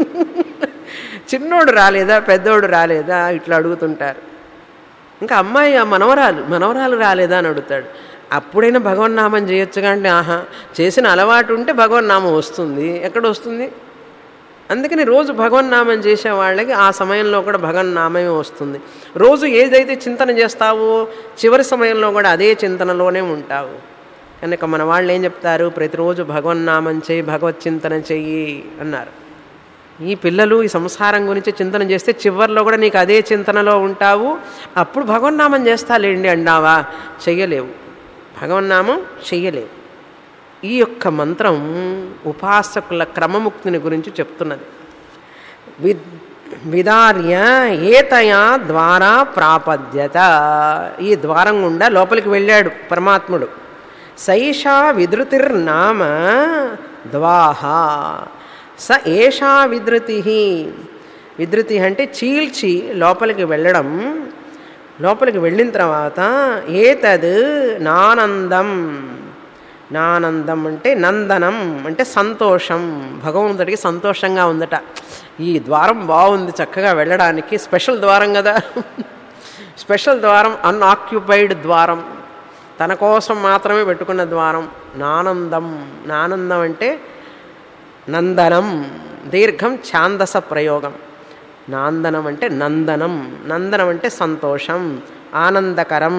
చిన్నోడు రాలేదా? పెద్దోడు రాలేదా? ఇట్లా అడుగుతుంటారు. ఇంకా అమ్మాయి ఆ మనవరాలు మనవరాలు రాలేదా అని అడుగుతాడు. అప్పుడైనా భగవన్నామం చేయొచ్చు. కానీ ఆహా, చేసిన అలవాటు ఉంటే భగవన్నామం వస్తుంది. ఎక్కడ వస్తుంది? అందుకని రోజు భగవన్నామం చేసే వాళ్ళకి ఆ సమయంలో కూడా భగవన్నామమే వస్తుంది. రోజు ఏదైతే చింతన చేస్తావో చివరి సమయంలో కూడా అదే చింతనలోనే ఉంటావు. కనుక మన వాళ్ళు ఏం చెప్తారు? ప్రతిరోజు భగవన్నామం చేయి, భగవత్ చింతన చెయ్యి అన్నారు. ఈ పిల్లలు ఈ సంసారం గురించి చింతన చేస్తే చివరిలో కూడా నీకు అదే చింతనలో ఉంటావు. అప్పుడు భగవన్నామం చేస్తాలేండి అన్నావా? చెయ్యలేవు. భగవన్నామం చెయ్యలేవు. ఈ యొక్క మంత్రం ఉపాసకుల క్రమముక్తిని గురించి చెప్తున్నది. విద్ విదార్య ఏతయా ద్వారా ప్రాపద్యత. ఈ ద్వారం గుండా లోపలికి వెళ్ళాడు పరమాత్ముడు. సైషా విధృతిర్నామ ద్వాహ. స ఏషా విధృతి. విధృతి అంటే చీల్చి లోపలికి వెళ్ళడం. లోపలికి వెళ్ళిన తర్వాత ఏతద్ నానందం. నానందం అంటే నందనం అంటే సంతోషం. భగవంతుడికి సంతోషంగా ఉందట. ఈ ద్వారం బాగుంది, చక్కగా వెళ్ళడానికి. స్పెషల్ ద్వారం కదా, స్పెషల్ ద్వారం, అన్ఆక్యుపైడ్ ద్వారం, తన కోసం మాత్రమే పెట్టుకున్న ద్వారం. నానందం. నానందం అంటే నందనం, దీర్ఘం ఛాందస ప్రయోగం. నాందనం అంటే నందనం. నందనం అంటే సంతోషం, ఆనందకరం.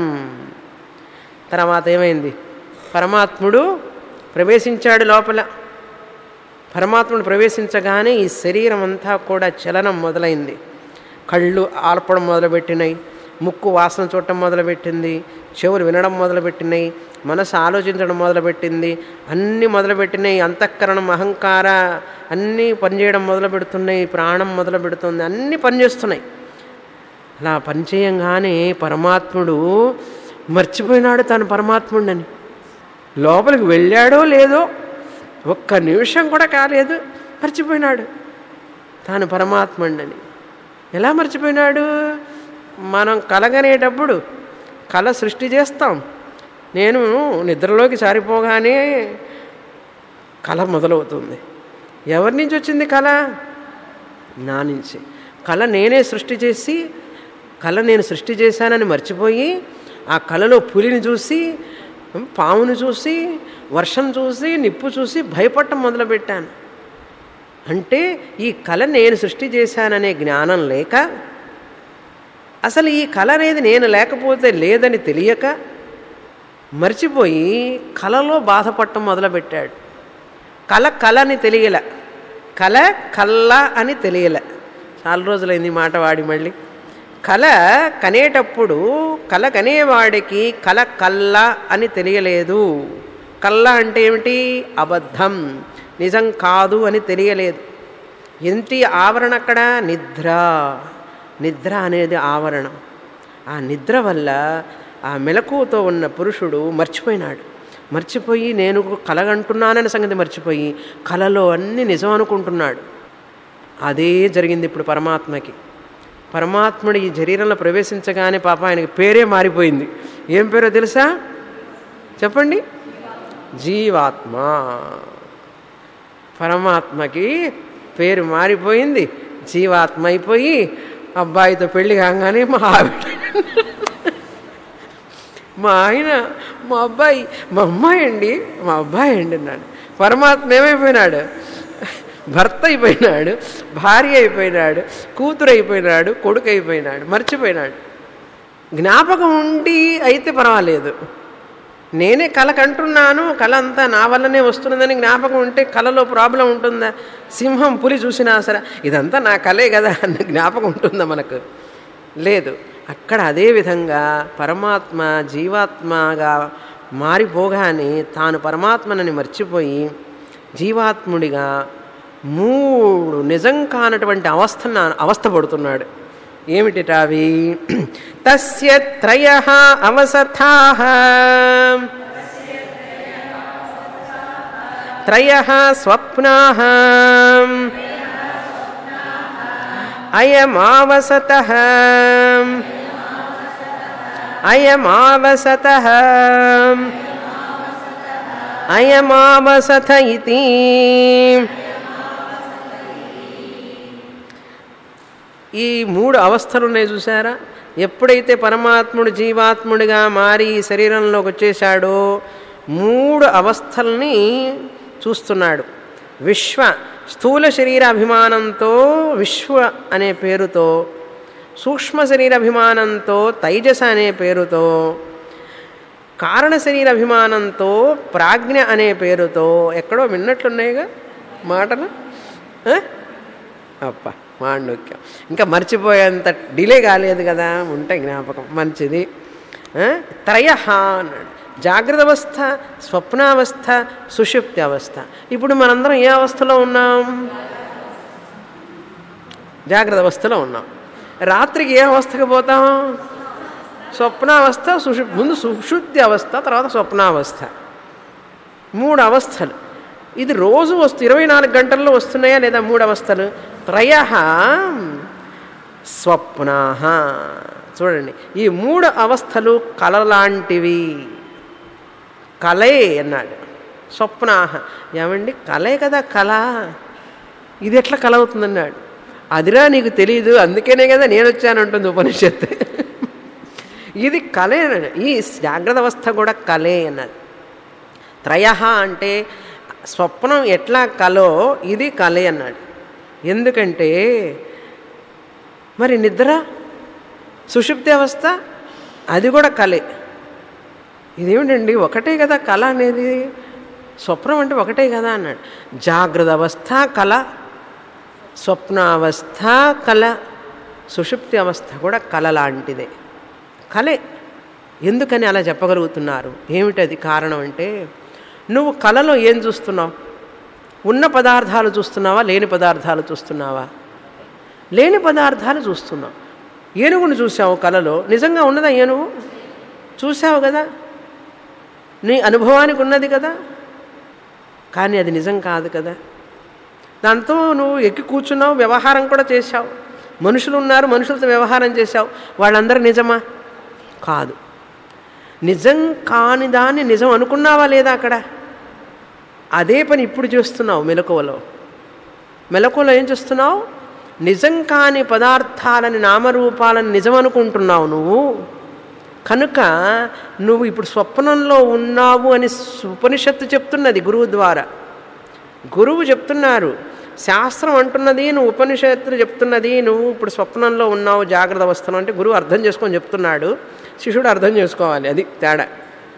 తర్వాత ఏమైంది? పరమాత్ముడు ప్రవేశించాడు లోపల. పరమాత్ముడు ప్రవేశించగానే ఈ శరీరం అంతా కూడా చలనం మొదలైంది. కళ్ళు ఆర్పడం మొదలుపెట్టినాయి, ముక్కు వాసన చూడటం మొదలుపెట్టింది, చెవులు వినడం మొదలుపెట్టినాయి, మనసు ఆలోచించడం మొదలుపెట్టింది, అన్నీ మొదలుపెట్టినాయి. అంతఃకరణం, అహంకార అన్నీ పనిచేయడం మొదలు పెడుతున్నాయి, ప్రాణం మొదలు పెడుతుంది, అన్నీ పనిచేస్తున్నాయి. అలా పనిచేయంగానే పరమాత్ముడు మర్చిపోయినాడు తాను పరమాత్ముడిని. లోపలికి వెళ్ళాడో లేదో ఒక్క నిమిషం కూడా కాలేదు, మర్చిపోయినాడు తాను పరమాత్ముడిని. ఎలా మర్చిపోయినాడు? మనం కలగనేటప్పుడు కళ సృష్టి చేస్తాం. నేను నిద్రలోకి జారిపోగానే కళ మొదలవుతుంది. ఎవరి నుంచి వచ్చింది కళ? నా నుంచి. కళ నేనే సృష్టి చేసి, కళ నేను సృష్టి చేశానని మర్చిపోయి ఆ కళలో పులిని చూసి, పాముని చూసి, వర్షం చూసి, నిప్పు చూసి భయపడటం మొదలుపెట్టాను. అంటే ఈ కళ నేను సృష్టి చేశాననే జ్ఞానం లేక, అసలు ఈ కళ అనేది నేను లేకపోతే లేదని తెలియక మర్చిపోయి కళలో బాధపడటం మొదలుపెట్టాడు. కళ కళ అని తెలియలే, కళ కళ్ళ అని తెలియలే. చాలా రోజులైంది మాట వాడి. మళ్ళీ కళ కనేటప్పుడు కళ కనేవాడికి కళ కళ్ళ అని తెలియలేదు. కళ్ళ అంటే ఏమిటి? అబద్ధం, నిజం కాదు అని తెలియలేదు. ఏంటి ఆవరణ అక్కడ? నిద్ర. నిద్ర అనేది ఆవరణం. ఆ నిద్ర వల్ల ఆ మెలకువతో ఉన్న పురుషుడు మర్చిపోయినాడు. మర్చిపోయి నేను కలగంటున్నాననే సంగతి మర్చిపోయి కలలో అన్నీ నిజం అనుకుంటున్నాడు. అదే జరిగింది ఇప్పుడు పరమాత్మకి. పరమాత్ముడు ఈ శరీరంలో ప్రవేశించగానే పాప ఆయనకి పేరే మారిపోయింది. ఏం పేరో తెలుసా? చెప్పండి. జీవాత్మ. పరమాత్మకి పేరు మారిపోయింది, జీవాత్మ అయిపోయి అబ్బాయితో పెళ్ళి కాగానే మా ఆవిడ మా ఆయన మా అబ్బాయి మా అమ్మాయి అండి మా అబ్బాయి అండి అన్నాడు. పరమాత్మ ఏమైపోయినాడు? భర్త అయిపోయినాడు, భార్య అయిపోయినాడు, కూతురు అయిపోయినాడు, కొడుకు అయిపోయినాడు, మర్చిపోయినాడు. జ్ఞాపకం ఉండి అయితే పర్వాలేదు. నేనే కళ కంటున్నాను, కళ అంతా నా వల్లనే వస్తున్నదని జ్ఞాపకం ఉంటే కళలో ప్రాబ్లం ఉంటుందా? సింహం పులి చూసినా సరే ఇదంతా నా కళే కదా అన్న జ్ఞాపకం ఉంటుందా మనకు? లేదు. అక్కడ అదేవిధంగా పరమాత్మ జీవాత్మగా మారిపోగానే తాను పరమాత్మనని మర్చిపోయి జీవాత్ముడిగా మూడు నిజం కానటువంటి అవస్థన అవస్థపడుతున్నాడు. ఏమిటిటావి? తస్య త్రయః అవసథాః త్రయః స్వప్నాః అయమావసతః అయమావసతః అయమావసత ఇతి. ఈ మూడు అవస్థలు ఉన్నాయి చూసారా? ఎప్పుడైతే పరమాత్ముడు జీవాత్ముడిగా మారి శరీరంలోకి వచ్చేసాడో మూడు అవస్థల్ని చూస్తున్నాడు. విశ్వ స్థూల శరీర అభిమానంతో విశ్వ అనే పేరుతో, సూక్ష్మ శరీర అభిమానంతో తైజస అనే పేరుతో, కారణ శరీర అభిమానంతో ప్రాజ్ఞ అనే పేరుతో. ఎక్కడో విన్నట్లున్నాయిగా మాటలు. అప్ప మాండుక్యం ఇంకా మర్చిపోయేంత డిలే కాలేదు కదా, ఉంటాయి జ్ఞాపకం. మంచిది. త్రయః అన్నాడు. జాగ్రత్త అవస్థ, స్వప్నావస్థ, సుషుప్తి అవస్థ. ఇప్పుడు మనందరం ఏ అవస్థలో ఉన్నాం? జాగ్రత్త అవస్థలో ఉన్నాం. రాత్రికి ఏ అవస్థకి పోతాం? స్వప్నావస్థ, సుషు ముందు సుషుప్తి అవస్థ, తర్వాత స్వప్నావస్థ. మూడు అవస్థలు. ఇది రోజు వస్తు ఇరవై నాలుగు గంటల్లో వస్తున్నాయా లేదా మూడు అవస్థలు? త్రయః స్వప్నాః. చూడండి, ఈ మూడు అవస్థలు కలలాంటివి. కలే అన్నాడు. స్వప్నాః ఏమండి కలే కదా కళ, ఇది ఎట్లా కల అవుతుందన్నాడు. అదిరా నీకు తెలీదు, అందుకనే కదా నేను వచ్చానంటుంది ఉపనిషత్తు. ఇది కలే. ఈ జాగ్రత్త అవస్థ కూడా కలే అన్నది. త్రయః అంటే స్వప్నం ఎట్లా కలో ఇది కలే అన్నాడు. ఎందుకంటే మరి నిద్ర సుషుప్తి అవస్థ అది కూడా కలే. ఇదేమిటండి ఒకటే కదా కళ అనేది, స్వప్నం అంటే ఒకటే కదా అన్నాడు. జాగ్రత్త అవస్థ కళ, స్వప్నావస్థ కళ, సుషుప్తి అవస్థ కూడా కళ లాంటిదే, కలే. ఎందుకని అలా చెప్పగలుగుతున్నారు? ఏమిటది కారణం అంటే, నువ్వు కళలో ఏం చూస్తున్నావు? ఉన్న పదార్థాలు చూస్తున్నావా, లేని పదార్థాలు చూస్తున్నావా? లేని పదార్థాలు చూస్తున్నావు. ఏనుగును చూసావు కళలో, నిజంగా ఉన్నదా ఏనుగు? చూసావు కదా, నీ అనుభవానికి ఉన్నది కదా, కానీ అది నిజం కాదు కదా. దాంతో నువ్వు ఎక్కి కూర్చున్నావు, వ్యవహారం కూడా చేశావు. మనుషులు ఉన్నారు, మనుషులతో వ్యవహారం చేశావు. వాళ్ళందరూ నిజమా? కాదు. నిజం కాని దాన్ని నిజం అనుకున్నావా లేదా? అక్కడ అదే పని ఇప్పుడు చేస్తున్నావు. మెలకువలో మెలకువలో ఏం చేస్తున్నావు? నిజం కాని పదార్థాలని, నామరూపాలని నిజం అనుకుంటున్నావు నువ్వు. కనుక నువ్వు ఇప్పుడు స్వప్నంలో ఉన్నావు అని ఉపనిషత్తు చెప్తున్నది గురువు ద్వారా. గురువు చెప్తున్నారు, శాస్త్రం అంటున్నది, నువ్వు ఉపనిషత్తులు చెప్తున్నది, నువ్వు ఇప్పుడు స్వప్నంలో ఉన్నావు జాగ్రత్త అవస్థలో అంటే గురువు అర్థం చేసుకొని చెప్తున్నాడు, శిష్యుడు అర్థం చేసుకోవాలి. అది తేడా.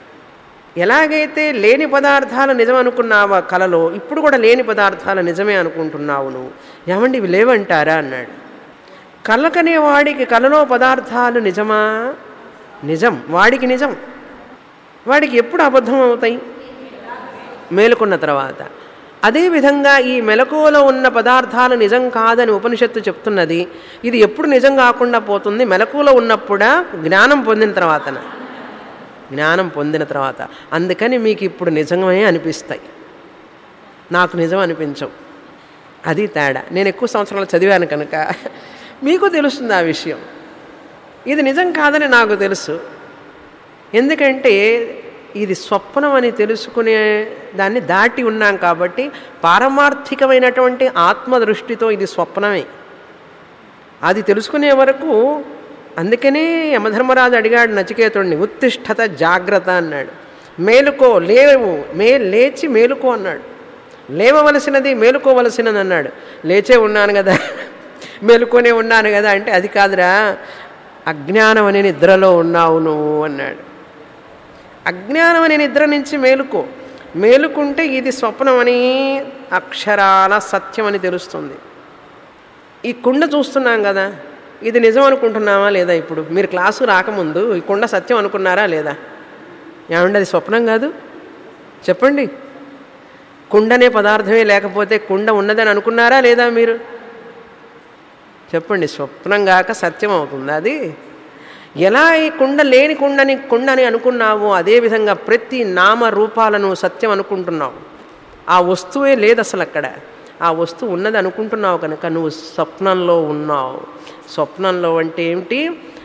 ఎలాగైతే లేని పదార్థాలు నిజం అనుకున్నావా కలలో, ఇప్పుడు కూడా లేని పదార్థాలు నిజమే అనుకుంటున్నావు నువ్వు. ఏమండి ఇవి లేవంటారా అన్నాడు. కలకనే వాడికి కలలో పదార్థాలు నిజమా? నిజం. వాడికి నిజం. వాడికి ఎప్పుడు అబద్ధం అవుతాయి? మేలుకున్న తర్వాత. అదేవిధంగా ఈ మెలకువలో ఉన్న పదార్థాలు నిజం కాదని ఉపనిషత్తు చెప్తున్నది. ఇది ఎప్పుడు నిజం కాకుండా పోతుంది? మెలకువలో ఉన్నప్పుడా, జ్ఞానం పొందిన తర్వాతన? జ్ఞానం పొందిన తర్వాత. అందుకని మీకు ఇప్పుడు నిజమే అనిపిస్తాయి, నాకు నిజం అనిపించవు. అది తేడా. నేను ఎక్కువ సంవత్సరాలు చదివాను కనుక మీకు తెలుస్తుంది ఆ విషయం. ఇది నిజం కాదని నాకు తెలుసు. ఎందుకంటే ఇది స్వప్నం అని తెలుసుకునే దాన్ని దాటి ఉన్నాం కాబట్టి, పారమార్థికమైనటువంటి ఆత్మదృష్టితో ఇది స్వప్నమే అది తెలుసుకునే వరకు. అందుకనే యమధర్మరాజు అడిగాడు నచికేతుడిని, ఉత్తిష్ఠత జాగ్రత్త అన్నాడు. మేలుకో, లేవు, మే లేచి మేలుకో అన్నాడు. లేవవలసినది మేలుకోవలసినది అన్నాడు. లేచే ఉన్నాను కదా, మేలుకొనే ఉన్నాను కదా అంటే, అది కాదురా, అజ్ఞానం అనే నిద్రలో ఉన్నావు నువ్వు అన్నాడు. అజ్ఞానం అనే నిద్ర నుంచి మేలుకో, మేలుకుంటే ఇది స్వప్నమని అక్షరాల సత్యం అని తెలుస్తుంది. ఈ కుండ చూస్తున్నాం కదా, ఇది నిజం అనుకుంటున్నామా లేదా? ఇప్పుడు మీరు క్లాసు రాకముందు ఈ కుండ సత్యం అనుకున్నారా లేదా? ఏమంటే అది స్వప్నం కాదు? చెప్పండి. కుండనే పదార్థమే లేకపోతే కుండ ఉన్నదని అనుకున్నారా లేదా మీరు? చెప్పండి. స్వప్నం కాక సత్యం అవుతుంది అది. ఎలా ఈ కుండ లేని కుండని కుండని అనుకున్నావో అదేవిధంగా ప్రతి నామ రూపాలను సత్యం అనుకుంటున్నావు. ఆ వస్తువే లేదు అసలు అక్కడ. ఆ వస్తువు ఉన్నది అనుకుంటున్నావు కనుక నువ్వు స్వప్నంలో ఉన్నావు. స్వప్నంలో అంటే ఏమిటి?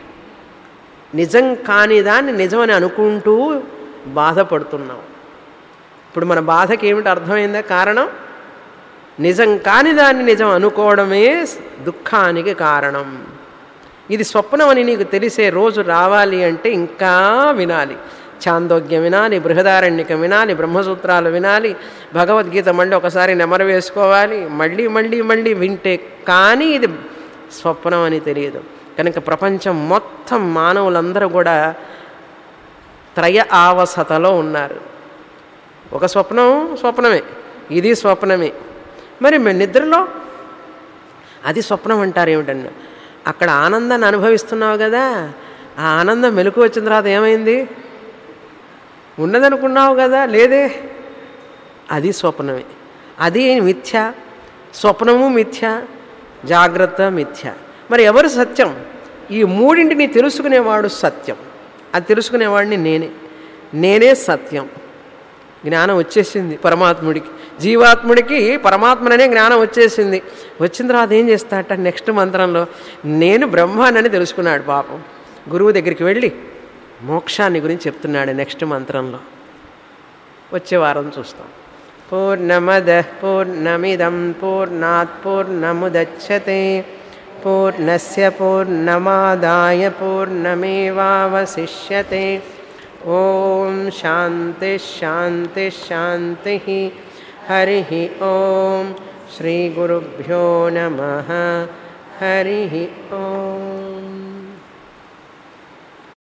నిజం కాని దాన్ని నిజమని అనుకుంటూ బాధపడుతున్నావు. ఇప్పుడు మన బాధకి ఏమిటి అర్థమైందా? కారణం నిజం కాని దాన్ని నిజం అనుకోవడమే దుఃఖానికి కారణం. ఇది స్వప్నం అని నీకు తెలిసే రోజు రావాలి అంటే ఇంకా వినాలి. ఛాందోగ్యం వినాలి, బృహదారణ్యకం వినాలి, బ్రహ్మసూత్రాలు వినాలి, భగవద్గీత మళ్ళీ ఒకసారి నెమరు వేసుకోవాలి, మళ్ళీ మళ్ళీ మళ్ళీ వింటే కానీ ఇది స్వప్నం అని తెలియదు. కనుక ప్రపంచం మొత్తం మానవులందరూ కూడా త్రయ ఆవసతలో ఉన్నారు. ఒక స్వప్నం స్వప్నమే, ఇది స్వప్నమే. మరి నిద్రలో అది స్వప్నం అంటారు ఏమిటన్నా? అక్కడ ఆనందాన్ని అనుభవిస్తున్నావు కదా, ఆ ఆనందం మెలకు వచ్చిన తర్వాత ఏమైంది? ఉన్నదనుకున్నావు కదా, లేదే, అది స్వప్నమే. అది మిథ్య, స్వప్నము మిథ్య, జాగ్రత్త మిథ్య. మరి ఎవరు సత్యం? ఈ మూడింటిని తెలుసుకునేవాడు సత్యం. అది తెలుసుకునేవాడిని నేనే. నేనే సత్యం. జ్ఞానం వచ్చేసింది పరమాత్ముడికి. జీవాత్ముడికి పరమాత్మననే జ్ఞానం వచ్చేసింది. వచ్చిన తర్వాత ఏం చేస్తాడట? నెక్స్ట్ మంత్రంలో నేను బ్రహ్మానని తెలుసుకున్నాడు పాపం. గురువు దగ్గరికి వెళ్ళి మోక్షాన్ని గురించి చెప్తున్నాడు నెక్స్ట్ మంత్రంలో. వచ్చే వారం చూస్తాం. పూర్ణమద పూర్ణమిదం పూర్ణాత్ పూర్ణముదచ్యతే పూర్ణస్య పూర్ణమాదాయ పూర్ణమేవావశిష్యతే. ఓం శాంతి శాంతి శాంతి. హరి ఓం శ్రీ గురుభ్యో నమః. హరి ఓం.